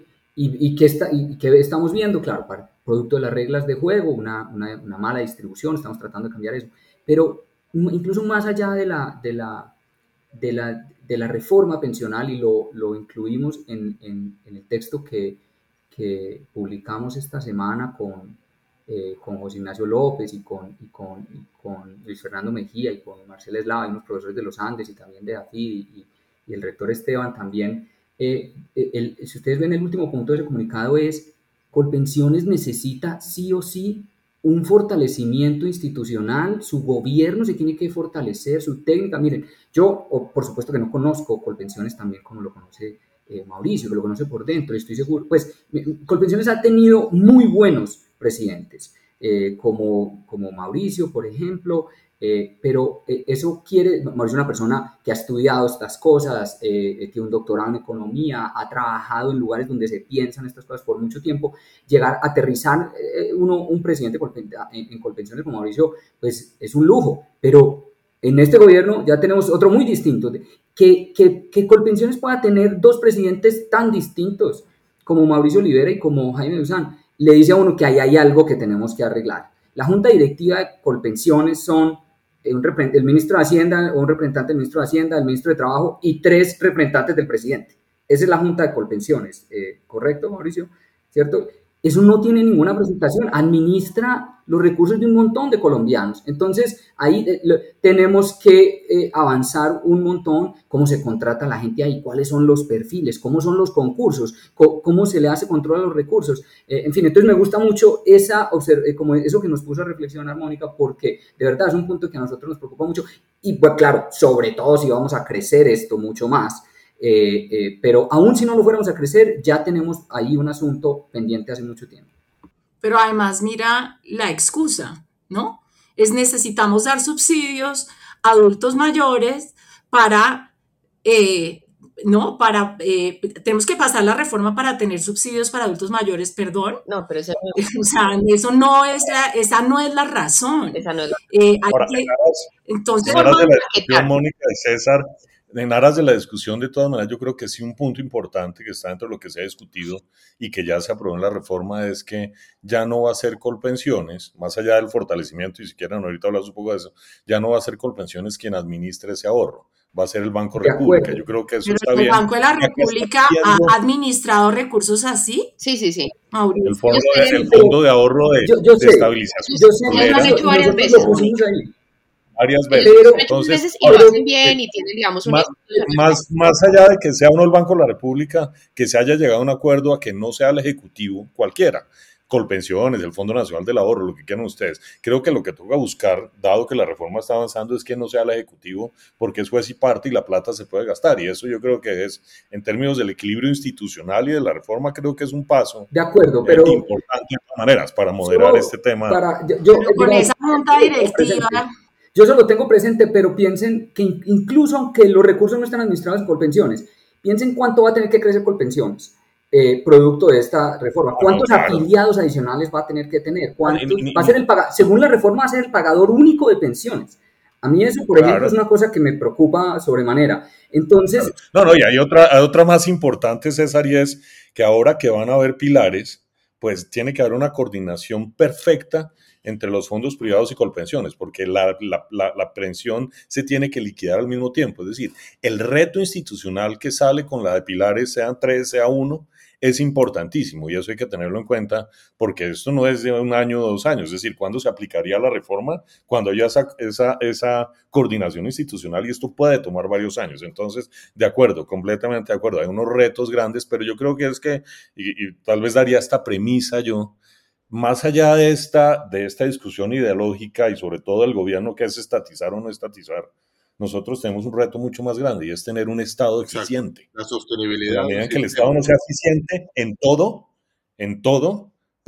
que estamos viendo, claro, producto de las reglas de juego, una mala distribución, estamos tratando de cambiar eso, pero incluso más allá de la reforma pensional, y lo incluimos en el texto que publicamos esta semana con José Ignacio López y con Luis Fernando Mejía y con Marcela Eslava y unos profesores de los Andes y también de AFID y el rector Esteban también. Si ustedes ven el último punto de ese comunicado es: Colpensiones necesita sí o sí un fortalecimiento institucional, su gobierno se tiene que fortalecer, su técnica. Miren, yo por supuesto que no conozco Colpensiones también como lo conoce Mauricio, que lo conoce por dentro, y estoy seguro, pues Colpensiones ha tenido muy buenos presidentes, como Mauricio, por ejemplo, pero eso quiere, Mauricio es una persona que ha estudiado estas cosas, tiene un doctorado en economía, ha trabajado en lugares donde se piensan estas cosas por mucho tiempo. Llegar a aterrizar un presidente en Colpensiones como Mauricio, pues es un lujo, pero en este gobierno ya tenemos otro muy distinto. Que Colpensiones pueda tener dos presidentes tan distintos como Mauricio Olivera y como Jaime Duzán, le dice a uno que ahí hay algo que tenemos que arreglar. La junta directiva de Colpensiones son el ministro de Hacienda, o un representante del ministro de Hacienda, el ministro de Trabajo y 3 representantes del presidente. Esa es la junta de Colpensiones, ¿correcto, Mauricio? ¿Cierto? Eso no tiene ninguna presentación, administra los recursos de un montón de colombianos. Entonces, ahí tenemos que avanzar un montón, cómo se contrata la gente ahí, cuáles son los perfiles, cómo son los concursos, cómo se le hace control a los recursos. En fin, entonces me gusta mucho como eso que nos puso a reflexionar Mónica, porque de verdad es un punto que a nosotros nos preocupa mucho. Y pues claro, sobre todo si vamos a crecer esto mucho más. Pero aún si no lo fuéramos a crecer, ya tenemos ahí un asunto pendiente hace mucho tiempo. Pero además, mira la excusa, ¿no? Necesitamos dar subsidios a adultos mayores para, ¿no? Tenemos que pasar la reforma para tener subsidios para adultos mayores, perdón. No, pero eso no, O sea, esa no es la razón. esa no es la Ahora, entonces, en aras de la discusión, Mónica y César, en aras de la discusión, de todas maneras, yo creo que sí un punto importante que está dentro de lo que se ha discutido y que ya se aprobó en la reforma es que ya no va a ser Colpensiones, más allá del fortalecimiento, y si quieren ahorita hablar un poco de eso, ya no va a ser Colpensiones quien administre ese ahorro, va a ser el Banco República. Yo creo que eso está bien. ¿El Banco de la República ha administrado recursos así? Sí, sí, sí. Mauricio. El fondo de ahorro de estabilización. Yo sé, lo han hecho varias veces. Varias veces. Entonces, y lo hacen bien y tienen, digamos, más allá de que sea uno el Banco de la República, que se haya llegado a un acuerdo a que no sea el Ejecutivo cualquiera, Colpensiones, el Fondo Nacional del Ahorro, lo que quieran ustedes. Creo que lo que toca buscar, dado que la reforma está avanzando, es que no sea el Ejecutivo, porque es juez y parte y la plata se puede gastar. Y eso yo creo que es, en términos del equilibrio institucional y de la reforma, creo que es un paso de acuerdo, pero importante de todas maneras para moderar este tema. Con esa junta directiva. Yo eso lo tengo presente, pero piensen que incluso aunque los recursos no están administrados en Colpensiones, piensen cuánto va a tener que crecer Colpensiones, producto de esta reforma. ¿Cuántos afiliados adicionales va a tener que tener? Va a ser según la reforma, va a ser el pagador único de pensiones. A mí eso, por ejemplo, es una cosa que me preocupa sobremanera. Entonces... No, y hay otra más importante, César, y es que ahora que van a haber pilares, pues tiene que haber una coordinación perfecta entre los fondos privados y Colpensiones, porque la pensión se tiene que liquidar al mismo tiempo. Es decir, el reto institucional que sale con la de pilares, sean 3, sea 1, es importantísimo y eso hay que tenerlo en cuenta, porque esto no es de un año o 2 años. Es decir, ¿cuándo se aplicaría la reforma? Cuando haya esa coordinación institucional, y esto puede tomar varios años. Entonces, de acuerdo, completamente de acuerdo. Hay unos retos grandes, pero yo creo que es que, y tal vez daría esta premisa yo, más allá de esta discusión ideológica y sobre todo el gobierno que es estatizar o no estatizar, nosotros tenemos un reto mucho más grande y es tener un Estado eficiente. La sostenibilidad. En la medida en que el Estado no sea eficiente en todo,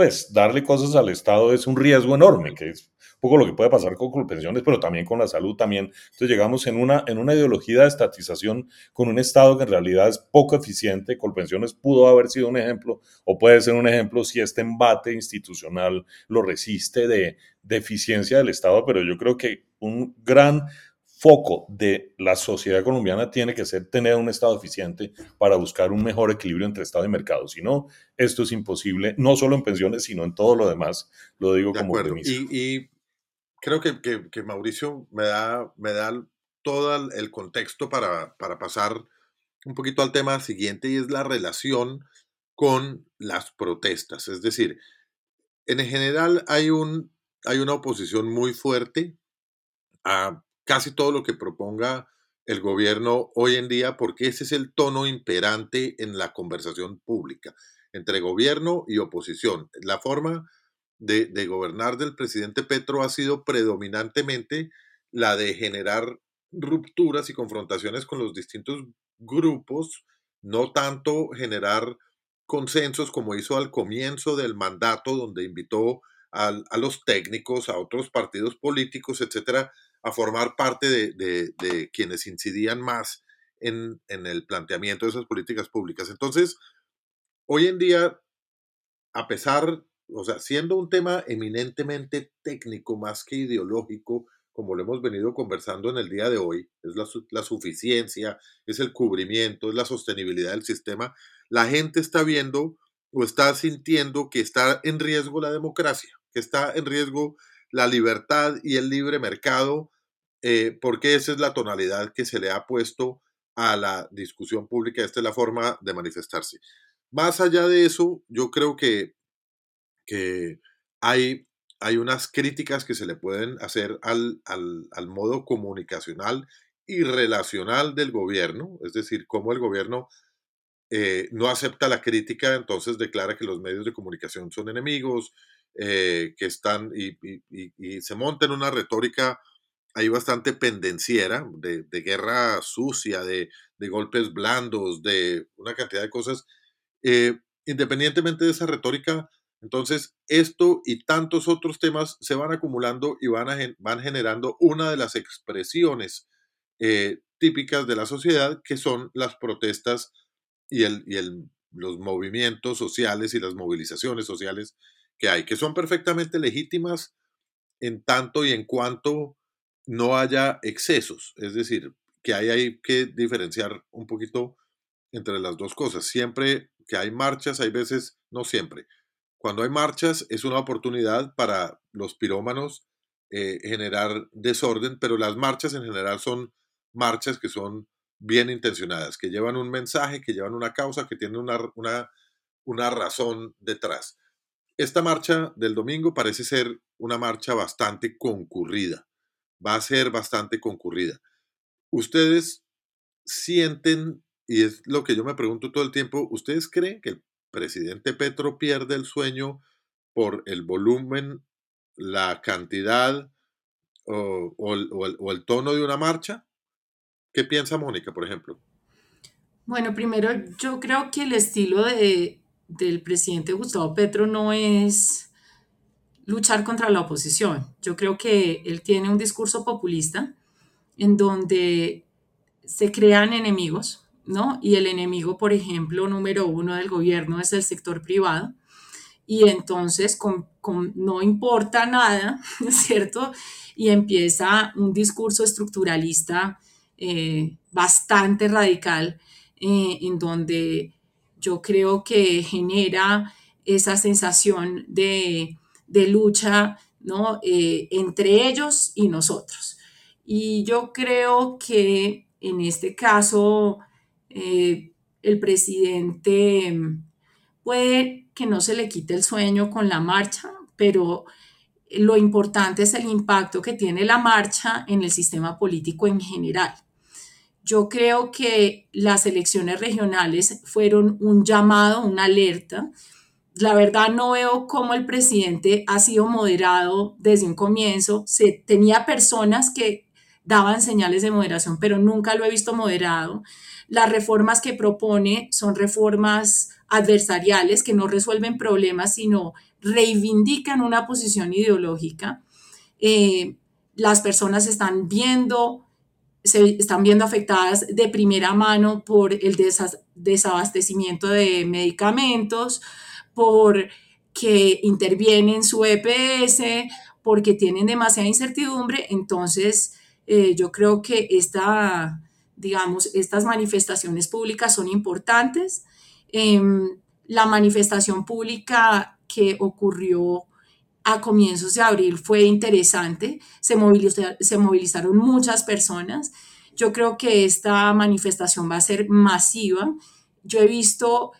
pues darle cosas al Estado es un riesgo enorme, que es un poco lo que puede pasar con Colpensiones, pero también con la salud también. Entonces llegamos en una ideología de estatización con un Estado que en realidad es poco eficiente. Colpensiones pudo haber sido un ejemplo, o puede ser un ejemplo si este embate institucional lo resiste de eficiencia del Estado, pero yo creo que un gran foco de la sociedad colombiana tiene que ser tener un Estado eficiente para buscar un mejor equilibrio entre Estado y mercado. Si no, esto es imposible, no solo en pensiones, sino en todo lo demás. Lo digo De como acuerdo. premisa. Y creo que Mauricio me da todo el contexto para pasar un poquito al tema siguiente, y es la relación con las protestas. Es decir, en general hay una oposición muy fuerte a casi todo lo que proponga el gobierno hoy en día, porque ese es el tono imperante en la conversación pública entre gobierno y oposición. La forma de gobernar del presidente Petro ha sido predominantemente la de generar rupturas y confrontaciones con los distintos grupos, no tanto generar consensos como hizo al comienzo del mandato, donde invitó a los técnicos, a otros partidos políticos, etcétera, a formar parte de quienes incidían más en el planteamiento de esas políticas públicas. Entonces, hoy en día, a pesar, o sea, siendo un tema eminentemente técnico más que ideológico, como lo hemos venido conversando en el día de hoy, es la suficiencia, es el cubrimiento, es la sostenibilidad del sistema, la gente está viendo o está sintiendo que está en riesgo la democracia, que está en riesgo la libertad y el libre mercado, porque esa es la tonalidad que se le ha puesto a la discusión pública, esta es la forma de manifestarse. Más allá de eso, yo creo que hay unas críticas que se le pueden hacer al modo comunicacional y relacional del gobierno, es decir, cómo el gobierno no acepta la crítica, entonces declara que los medios de comunicación son enemigos, que están y se monta en una retórica ahí bastante pendenciera, de guerra sucia, de golpes blandos, de una cantidad de cosas. Independientemente de esa retórica, entonces esto y tantos otros temas se van acumulando y van generando una de las expresiones típicas de la sociedad, que son las protestas los movimientos sociales y las movilizaciones sociales que hay, que son perfectamente legítimas en tanto y en cuanto no haya excesos. Es decir, que hay que diferenciar un poquito entre las dos cosas. Siempre que hay marchas, hay veces, no siempre. Cuando hay marchas es una oportunidad para los pirómanos generar desorden, pero las marchas en general son marchas que son bien intencionadas, que llevan un mensaje, que llevan una causa, que tienen una razón detrás. Esta marcha del domingo parece ser una marcha bastante concurrida, va a ser bastante concurrida. ¿Ustedes sienten, y es lo que yo me pregunto todo el tiempo, ustedes creen que el presidente Petro pierde el sueño por el volumen, la cantidad o el tono de una marcha? ¿Qué piensa Mónica, por ejemplo? Bueno, primero yo creo que el estilo del presidente Gustavo Petro no es luchar contra la oposición. Yo creo que él tiene un discurso populista en donde se crean enemigos, ¿no? Y el enemigo, por ejemplo, número uno del gobierno es el sector privado. Y entonces no importa nada, ¿cierto? Y empieza un discurso estructuralista bastante radical, en donde yo creo que genera esa sensación de lucha, ¿no? Entre ellos y nosotros. Y yo creo que en este caso el presidente puede que no se le quite el sueño con la marcha, pero lo importante es el impacto que tiene la marcha en el sistema político en general. Yo creo que las elecciones regionales fueron un llamado, una alerta. La verdad no veo cómo el presidente ha sido moderado desde un comienzo. Tenía personas que daban señales de moderación, pero nunca lo he visto moderado. Las reformas que propone son reformas adversariales que no resuelven problemas, sino reivindican una posición ideológica. Las personas se están viendo afectadas de primera mano por el desabastecimiento de medicamentos, por que intervienen su EPS, porque tienen demasiada incertidumbre. Entonces, yo creo que estas manifestaciones públicas son importantes. La manifestación pública que ocurrió a comienzos de abril fue interesante, se movilizaron muchas personas. Yo creo que esta manifestación va a ser masiva. Yo he visto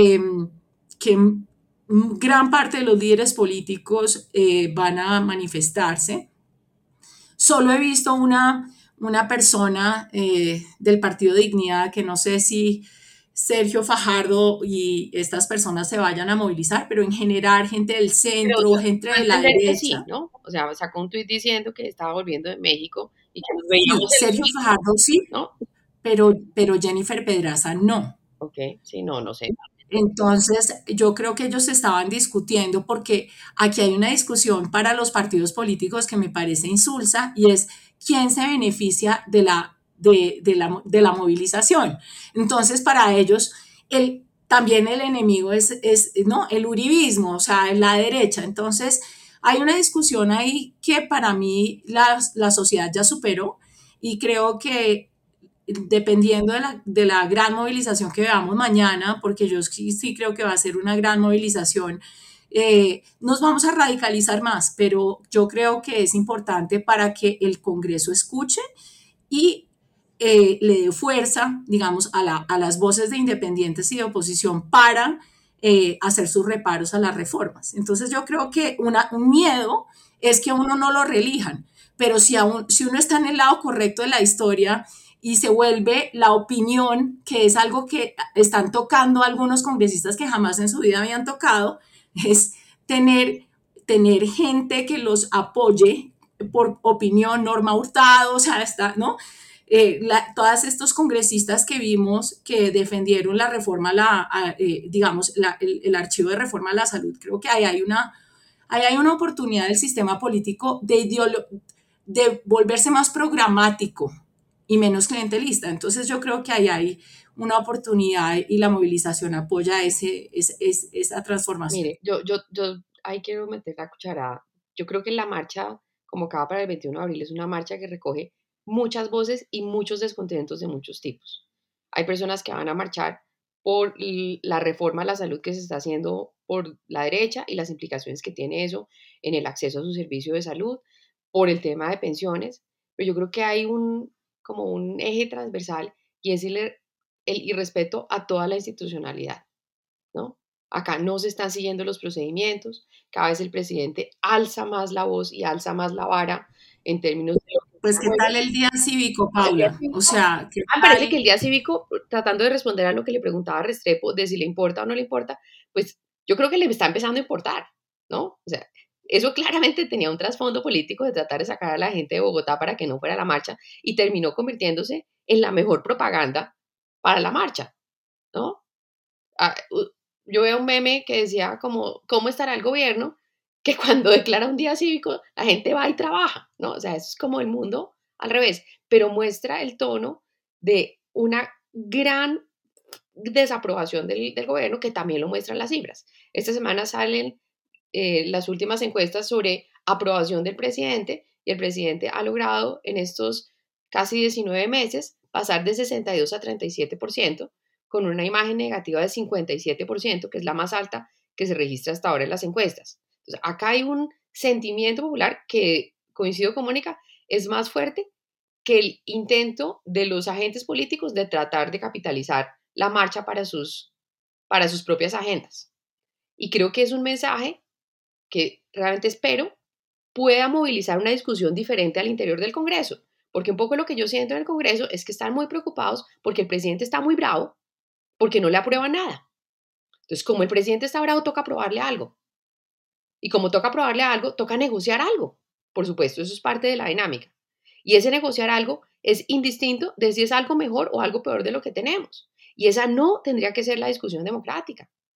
que gran parte de los líderes políticos van a manifestarse. Solo he visto una persona del Partido Dignidad, que no sé si Sergio Fajardo y estas personas se vayan a movilizar, pero en general gente del centro, gente de la derecha. Sí, ¿no? O sea, sacó un tuit diciendo que estaba volviendo de México y que nos veíamos. Sí, Sergio Fajardo sí, ¿no? Pero Jennifer Pedraza no. Ok, sí, no sé. Entonces, yo creo que ellos estaban discutiendo, porque aquí hay una discusión para los partidos políticos que me parece insulsa, y es quién se beneficia de la movilización. Entonces, para ellos, también el enemigo es ¿no? el uribismo, o sea, la derecha. Entonces, hay una discusión ahí que para mí la sociedad ya superó, y creo que dependiendo de la gran movilización que veamos mañana, porque yo sí creo que va a ser una gran movilización, nos vamos a radicalizar más, pero yo creo que es importante para que el Congreso escuche y le dé fuerza, digamos, a las voces de independientes y de oposición para hacer sus reparos a las reformas. Entonces yo creo que un miedo es que a uno no lo reelijan, pero si uno está en el lado correcto de la historia y se vuelve la opinión, que es algo que están tocando algunos congresistas que jamás en su vida habían tocado, es tener gente que los apoye por opinión. Norma Hurtado, o sea, ¿no? Todos estos congresistas que vimos que defendieron la reforma, el archivo de reforma a la salud, creo que ahí hay una oportunidad del sistema político de volverse más programático y menos clientelista. Entonces yo creo que ahí hay una oportunidad, y la movilización apoya esa transformación. Mire, yo ahí quiero meter la cucharada. Yo creo que la marcha convocada para el 21 de abril es una marcha que recoge muchas voces y muchos descontentos de muchos tipos. Hay personas que van a marchar por la reforma a la salud que se está haciendo por la derecha y las implicaciones que tiene eso en el acceso a su servicio de salud, por el tema de pensiones, pero yo creo que hay como un eje transversal, y es el irrespeto a toda la institucionalidad, ¿no? Acá no se están siguiendo los procedimientos, cada vez el presidente alza más la voz y alza más la vara en términos de... Pues, ¿qué tal el día cívico, Paula? O sea, me parece que el día cívico, tratando de responder a lo que le preguntaba Restrepo, de si le importa o no le importa, pues yo creo que le está empezando a importar, ¿no? O sea, eso claramente tenía un trasfondo político de tratar de sacar a la gente de Bogotá para que no fuera a la marcha, y terminó convirtiéndose en la mejor propaganda para la marcha, ¿no? Yo veo un meme que decía como, ¿cómo estará el gobierno? Que cuando declara un día cívico, la gente va y trabaja, ¿no? O sea, eso es como el mundo al revés, pero muestra el tono de una gran desaprobación del gobierno, que también lo muestran las cifras. Esta semana salen las últimas encuestas sobre aprobación del presidente, y el presidente ha logrado en estos casi 19 meses pasar de 62 a 37%, con una imagen negativa de 57%, que es la más alta que se registra hasta ahora en las encuestas. Entonces, acá hay un sentimiento popular que, coincido con Mónica, es más fuerte que el intento de los agentes políticos de tratar de capitalizar la marcha para sus propias agendas. Y creo que es un mensaje que realmente espero pueda movilizar una discusión diferente al interior del Congreso, porque un poco lo que yo siento en el Congreso es que están muy preocupados porque el presidente está muy bravo, porque no le aprueba nada. Entonces, como el presidente está bravo, toca aprobarle algo. Y como toca aprobarle algo, toca negociar algo. Por supuesto, eso es parte de la dinámica. Y ese negociar algo es indistinto de si es algo mejor o algo peor de lo que tenemos. Y esa no tendría que ser la discusión democrática.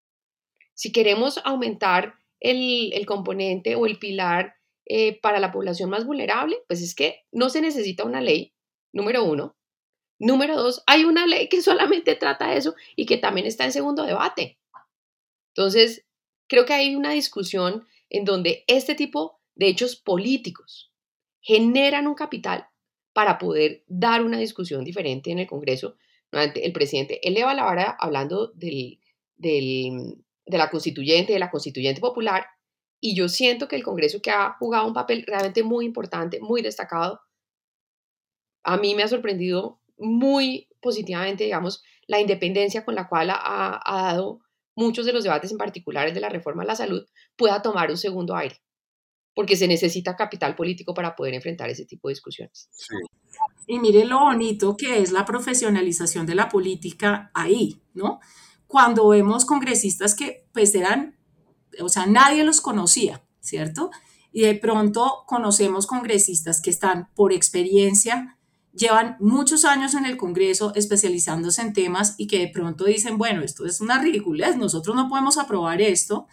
Si queremos aumentar el componente o el pilar para la población más vulnerable, pues es que no se necesita una ley, número uno. Número dos, hay una ley que solamente trata eso y que también está en segundo debate. Entonces, creo que hay una discusión en donde este tipo de hechos políticos generan un capital para poder dar una discusión diferente en el Congreso. Nuevamente, el presidente eleva la vara hablando de la constituyente popular, y yo siento que el Congreso, que ha jugado un papel realmente muy importante, muy destacado, a mí me ha sorprendido muy positivamente, digamos, la independencia con la cual ha dado muchos de los debates, en particular el de la reforma a la salud, pueda tomar un segundo aire, porque se necesita capital político para poder enfrentar ese tipo de discusiones. Sí, Y miren lo bonito que es la profesionalización de la política ahí, ¿no? Cuando vemos congresistas que pues eran, o sea, nadie los conocía, ¿cierto? Y de pronto conocemos congresistas que están por experiencia, llevan muchos años en el Congreso especializándose en temas y que de pronto dicen, bueno, esto es una ridiculez, nosotros no podemos aprobar esto,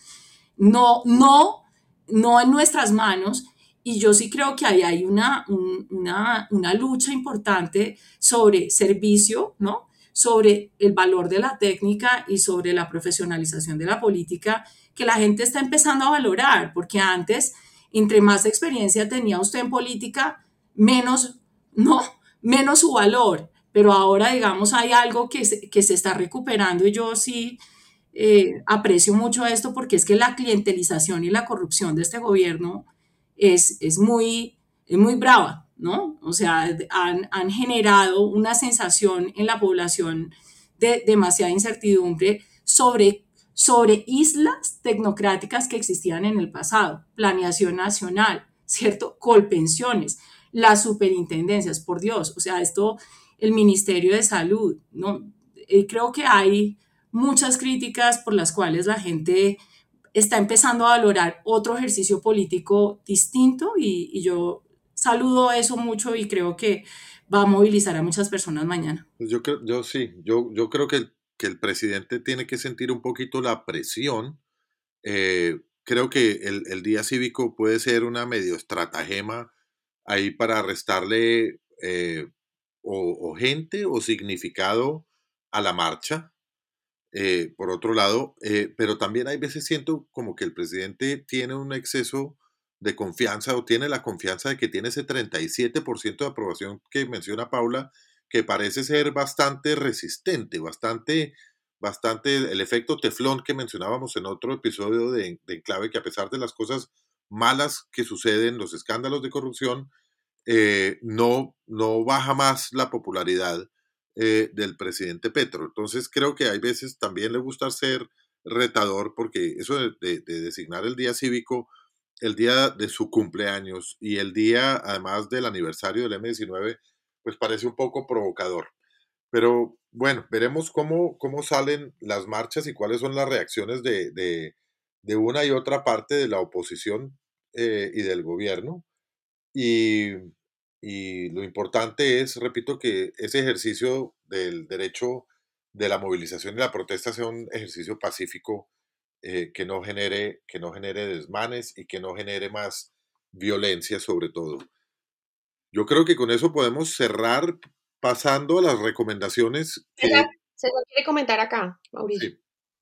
no en nuestras manos. Y yo sí creo que ahí hay una lucha importante sobre servicio, ¿no? Sobre el valor de la técnica y sobre la profesionalización de la política que la gente está empezando a valorar, porque antes, entre más experiencia tenía usted en política, menos, no, menos su valor. Pero ahora, digamos, hay algo que se está recuperando y yo sí aprecio mucho esto porque es que la clientelización y la corrupción de este gobierno es muy brava, ¿no? O sea, han generado una sensación en la población de demasiada incertidumbre sobre islas tecnocráticas que existían en el pasado, planeación nacional, ¿cierto? Colpensiones, las superintendencias, por Dios, o sea, esto, el Ministerio de Salud, ¿no? Creo que hay muchas críticas por las cuales la gente está empezando a valorar otro ejercicio político distinto y yo saludo eso mucho y creo que va a movilizar a muchas personas mañana. pues yo sí, yo creo que el presidente tiene que sentir un poquito la presión. Creo que el día cívico puede ser una medio estratagema ahí para restarle o gente o significado a la marcha. Por otro lado, pero también hay veces siento como que el presidente tiene un exceso de confianza o tiene la confianza de que tiene ese 37% de aprobación que menciona Paula, que parece ser bastante resistente, bastante el efecto teflón que mencionábamos en otro episodio de Enclave, que a pesar de las cosas malas que suceden, los escándalos de corrupción, no baja más la popularidad del presidente Petro. Entonces creo que hay veces también le gusta ser retador porque eso de designar el día cívico, el día de su cumpleaños y el día además del aniversario del M19, pues parece un poco provocador. Pero bueno, veremos cómo salen las marchas y cuáles son las reacciones de una y otra parte de la oposición y del gobierno. Y, y lo importante es, repito, que ese ejercicio del derecho de la movilización y la protesta sea un ejercicio pacífico que no genere desmanes y que no genere más violencia sobre todo. Yo creo que con eso podemos cerrar pasando a las recomendaciones que... César quiere comentar acá, Mauricio. Sí,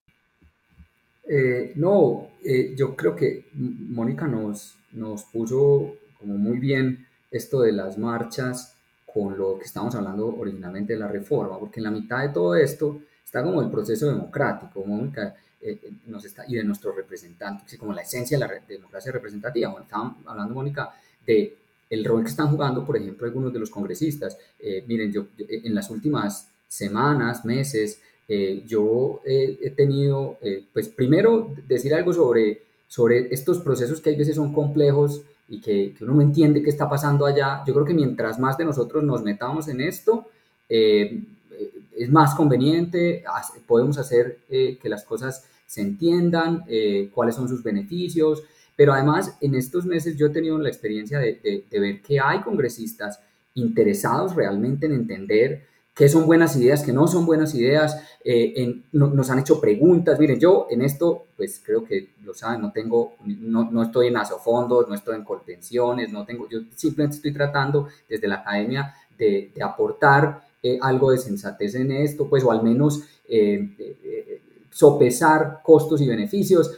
No, yo creo que Mónica nos puso como muy bien esto de las marchas con lo que estamos hablando originalmente de la reforma, porque en la mitad de todo esto está como el proceso democrático, Mónica, y de nuestros representantes, como la esencia de la democracia representativa. Bueno, estaban hablando, Mónica, de el rol que están jugando, por ejemplo, algunos de los congresistas. Miren, en las últimas semanas, meses, yo he tenido, pues primero decir algo sobre estos procesos que a veces son complejos y que uno no entiende qué está pasando allá. Yo creo que mientras más de nosotros nos metamos en esto, es más conveniente, podemos hacer que las cosas se entiendan, cuáles son sus beneficios, pero además en estos meses yo he tenido la experiencia de ver que hay congresistas interesados realmente en entender qué son buenas ideas, qué no son buenas ideas, nos han hecho preguntas. Miren, yo en esto, pues creo que lo saben, no estoy en asofondos, no estoy en contenciones, yo simplemente estoy tratando desde la academia de aportar algo de sensatez en esto, pues, o al menos sopesar costos y beneficios.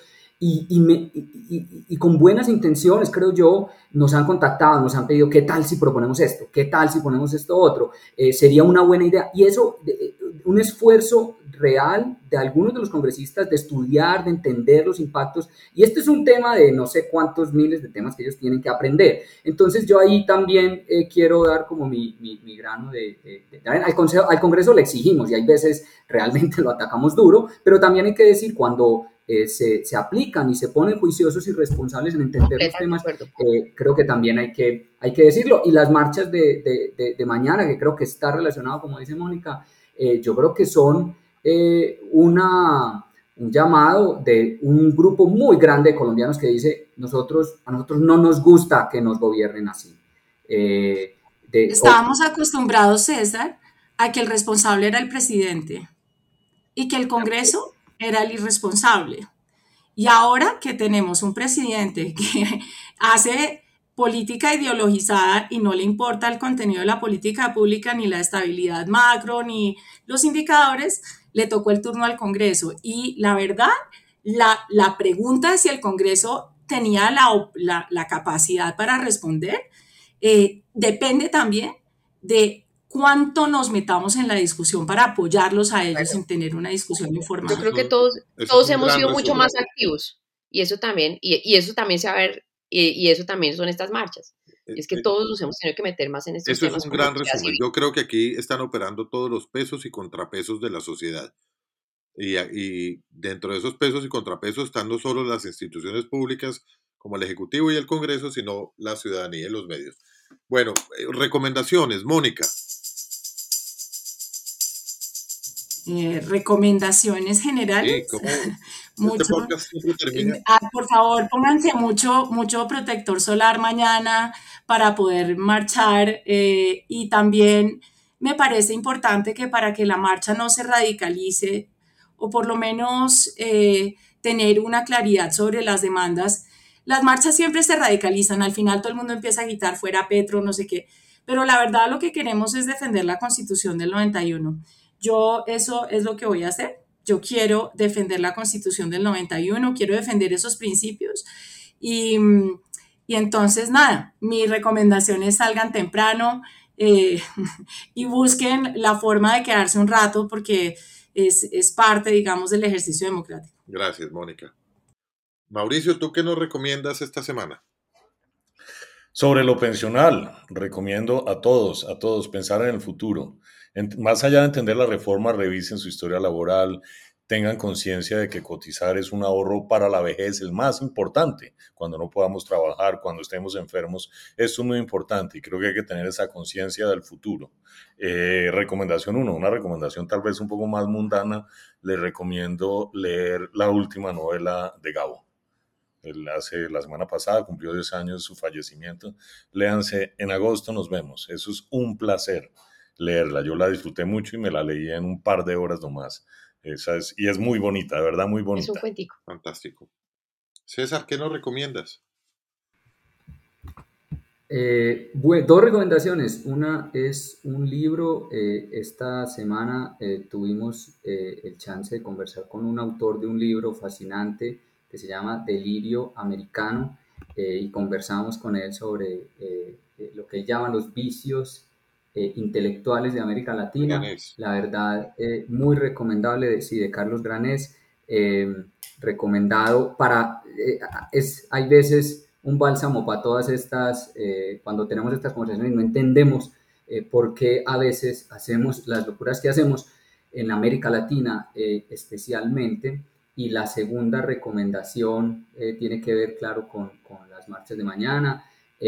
Y con buenas intenciones, creo yo, nos han contactado, nos han pedido, ¿qué tal si proponemos esto? ¿Qué tal si ponemos esto otro? Sería una buena idea. Y eso, un esfuerzo real de algunos de los congresistas de estudiar, de entender los impactos. Y este es un tema de no sé cuántos miles de temas que ellos tienen que aprender. Entonces yo ahí también quiero dar como mi grano al Congreso le exigimos y hay veces realmente lo atacamos duro, pero también hay que decir cuando se aplican y se ponen juiciosos y responsables en entender los temas, creo que también hay que decirlo. Y las marchas de mañana, que creo que está relacionado, como dice Mónica, yo creo que son un llamado de un grupo muy grande de colombianos que dice, a nosotros no nos gusta que nos gobiernen así. Estábamos acostumbrados, César, a que el responsable era el presidente y que el Congreso era el irresponsable. Y ahora que tenemos un presidente que hace política ideologizada y no le importa el contenido de la política pública, ni la estabilidad macro, ni los indicadores, le tocó el turno al Congreso. Y la verdad, la pregunta de si el Congreso tenía la capacidad para responder depende también de cuánto nos metamos en la discusión para apoyarlos a ellos en tener una discusión informada. Yo creo que todos hemos sido mucho más activos y eso también, y eso también se va a ver, y eso también son estas marchas. Y es que todos nos hemos tenido que meter más en estos temas. Eso es un gran resumen. Yo creo que aquí están operando todos los pesos y contrapesos de la sociedad. Y dentro de esos pesos y contrapesos están no solo las instituciones públicas como el Ejecutivo y el Congreso, sino la ciudadanía y los medios. Bueno, recomendaciones, Mónica. Recomendaciones generales. Sí, mucho. Este podcast siempre termina. Por favor, pónganse mucho protector solar mañana para poder marchar y también me parece importante que para que la marcha no se radicalice o por lo menos tener una claridad sobre las demandas. Las marchas siempre se radicalizan, al final todo el mundo empieza a gritar fuera Petro, no sé qué, pero la verdad lo que queremos es defender la Constitución del 91. Yo eso es lo que voy a hacer. Yo quiero defender la Constitución del 91, quiero defender esos principios y entonces nada, mi recomendación es salgan temprano y busquen la forma de quedarse un rato porque es parte, digamos, del ejercicio democrático. Gracias, Mónica. Mauricio, ¿tú qué nos recomiendas esta semana? Sobre lo pensional, recomiendo a todos pensar en el futuro. Más allá de entender la reforma, revisen su historia laboral, tengan conciencia de que cotizar es un ahorro para la vejez, el más importante, cuando no podamos trabajar, cuando estemos enfermos, esto es muy importante y creo que hay que tener esa conciencia del futuro. Recomendación 1, una recomendación tal vez un poco más mundana, les recomiendo leer la última novela de Gabo. La semana pasada cumplió 10 años de su fallecimiento. Léanse, en agosto nos vemos. Eso es un placer leerla. Yo la disfruté mucho y me la leí en un par de horas nomás. Y es muy bonita, de verdad muy bonita. Es un cuentico. Fantástico. César, ¿qué nos recomiendas? Dos recomendaciones. Una es un libro. Esta semana tuvimos el chance de conversar con un autor de un libro fascinante que se llama Delirio Americano y conversamos con él sobre lo que llaman los vicios intelectuales de América Latina. Granés. La verdad, muy recomendable, de Carlos Granés, recomendado para, hay veces un bálsamo para todas estas, cuando tenemos estas conversaciones y no entendemos por qué a veces hacemos las locuras que hacemos en América Latina especialmente. Y la segunda recomendación tiene que ver, claro, con las marchas de mañana.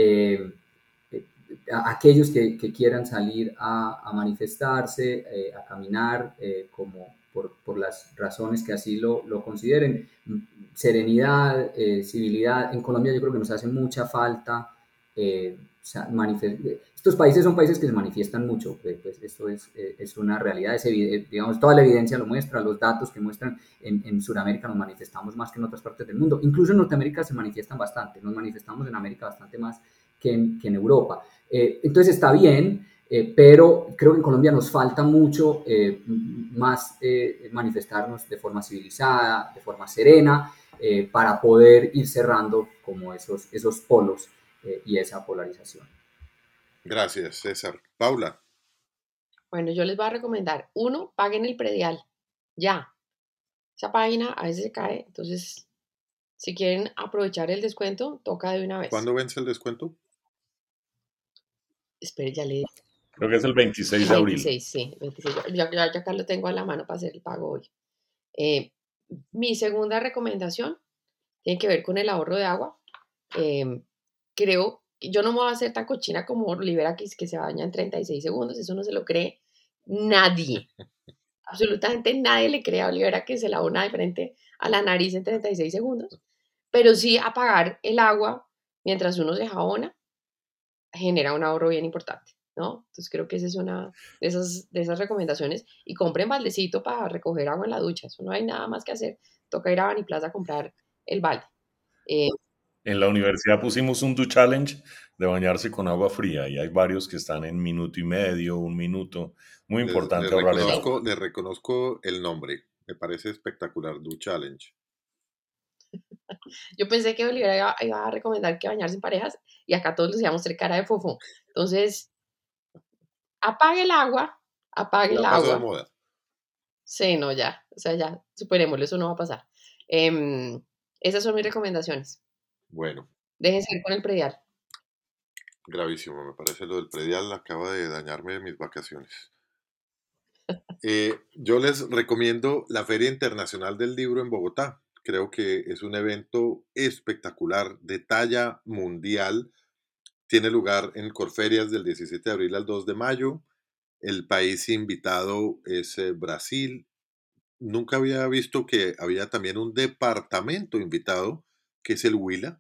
Aquellos que quieran salir a manifestarse, a caminar, como por las razones que así lo consideren. Serenidad, civilidad. En Colombia yo creo que nos hace mucha falta estos países son países que se manifiestan mucho, pues esto es una realidad, digamos, toda la evidencia lo muestra, los datos que muestran en Sudamérica nos manifestamos más que en otras partes del mundo, incluso en Norteamérica se manifiestan bastante, nos manifestamos en América bastante más que en Europa. Entonces está bien, pero creo que en Colombia nos falta mucho más manifestarnos de forma civilizada, de forma serena, para poder ir cerrando como esos polos y esa polarización. Gracias, César. Paula. Bueno, yo les voy a recomendar, uno, paguen el predial, ya. Esa página a veces se cae, entonces, si quieren aprovechar el descuento, toca de una vez. ¿Cuándo vence el descuento? Espere, ya le digo. Creo que es el 26 de abril. 26, sí, 26. Ya acá lo tengo a la mano para hacer el pago hoy. Mi segunda recomendación tiene que ver con el ahorro de agua. Creo que yo no me voy a hacer tan cochina como Olivera que se baña en 36 segundos. Eso no se lo cree nadie. Absolutamente nadie le cree a Olivera que se lava una de frente a la nariz en 36 segundos. Pero sí apagar el agua mientras uno se jabona genera un ahorro bien importante, ¿no? Entonces creo que esa es una de esas recomendaciones. Y compren baldecito para recoger agua en la ducha. Eso no hay nada más que hacer. Toca ir a Baniplaza a comprar el balde. En la universidad pusimos un Do Challenge de bañarse con agua fría y hay varios que están en minuto y medio, 1 minuto. Muy importante ahorrar el agua. Les reconozco el nombre. Me parece espectacular, Do Challenge. Yo pensé que Olivera iba a recomendar que bañarse en parejas y acá todos les íbamos a hacer cara de fofo. Entonces, apague el agua. Ya pasó de moda. Sí, no, ya. O sea, ya, superémoslo, eso no va a pasar. Esas son mis recomendaciones. Bueno. Déjense ir con el predial. Gravísimo, me parece lo del predial, acaba de dañarme mis vacaciones. Yo les recomiendo la Feria Internacional del Libro en Bogotá. Creo que es un evento espectacular, de talla mundial. Tiene lugar en Corferias del 17 de abril al 2 de mayo. El país invitado es Brasil. Nunca había visto que había también un departamento invitado, que es el Huila.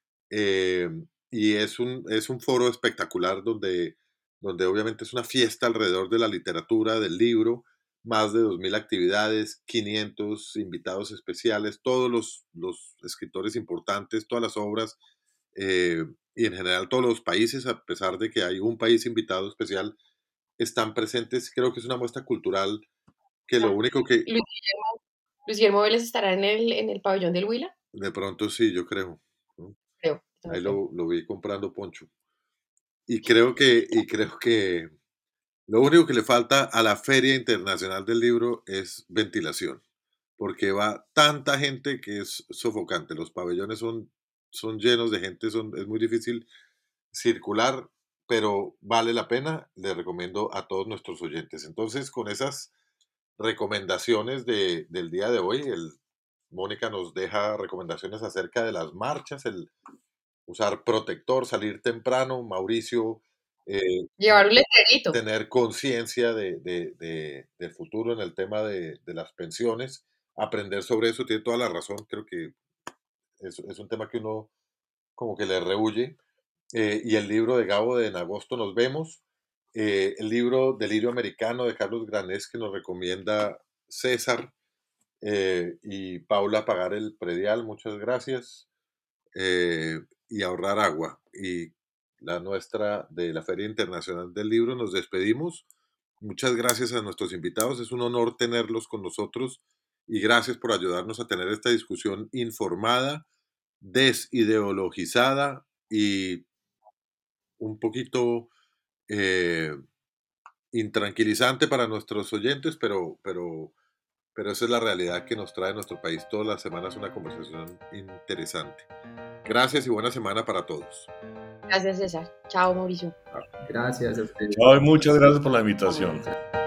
Y es un foro espectacular donde obviamente es una fiesta alrededor de la literatura, del libro, más de 2000 actividades, 500 invitados especiales, todos los escritores importantes, todas las obras, y en general todos los países, a pesar de que hay un país invitado especial, están presentes. Creo que es una muestra cultural que lo único que... Luis Guillermo Vélez estará en el pabellón del Huila. De pronto sí, yo creo. ¿No? Creo. Ahí lo vi comprando poncho. Y creo que lo único que le falta a la Feria Internacional del Libro es ventilación, porque va tanta gente que es sofocante. Los pabellones son llenos de gente, es muy difícil circular, pero vale la pena. Les recomiendo a todos nuestros oyentes. Entonces, con esas recomendaciones del día de hoy, Mónica nos deja recomendaciones acerca de las marchas, el usar protector, salir temprano, Mauricio, llevar un letrerito, tener conciencia del futuro en el tema de las pensiones, aprender sobre eso, tiene toda la razón, creo que es un tema que uno como que le rehuye. Y el libro de Gabo de En agosto nos vemos, el libro Delirio Americano de Carlos Granés que nos recomienda César, y Paula, pagar el predial, muchas gracias, y ahorrar agua. Y la nuestra de la Feria Internacional del Libro, nos despedimos. Muchas gracias a nuestros invitados, es un honor tenerlos con nosotros y gracias por ayudarnos a tener esta discusión informada, desideologizada y un poquito intranquilizante para nuestros oyentes, pero esa es la realidad que nos trae nuestro país. Todas las semanas una conversación interesante. Gracias y buena semana para todos. Gracias, César. Chao, Mauricio. Gracias a ustedes. Chao y muchas gracias por la invitación.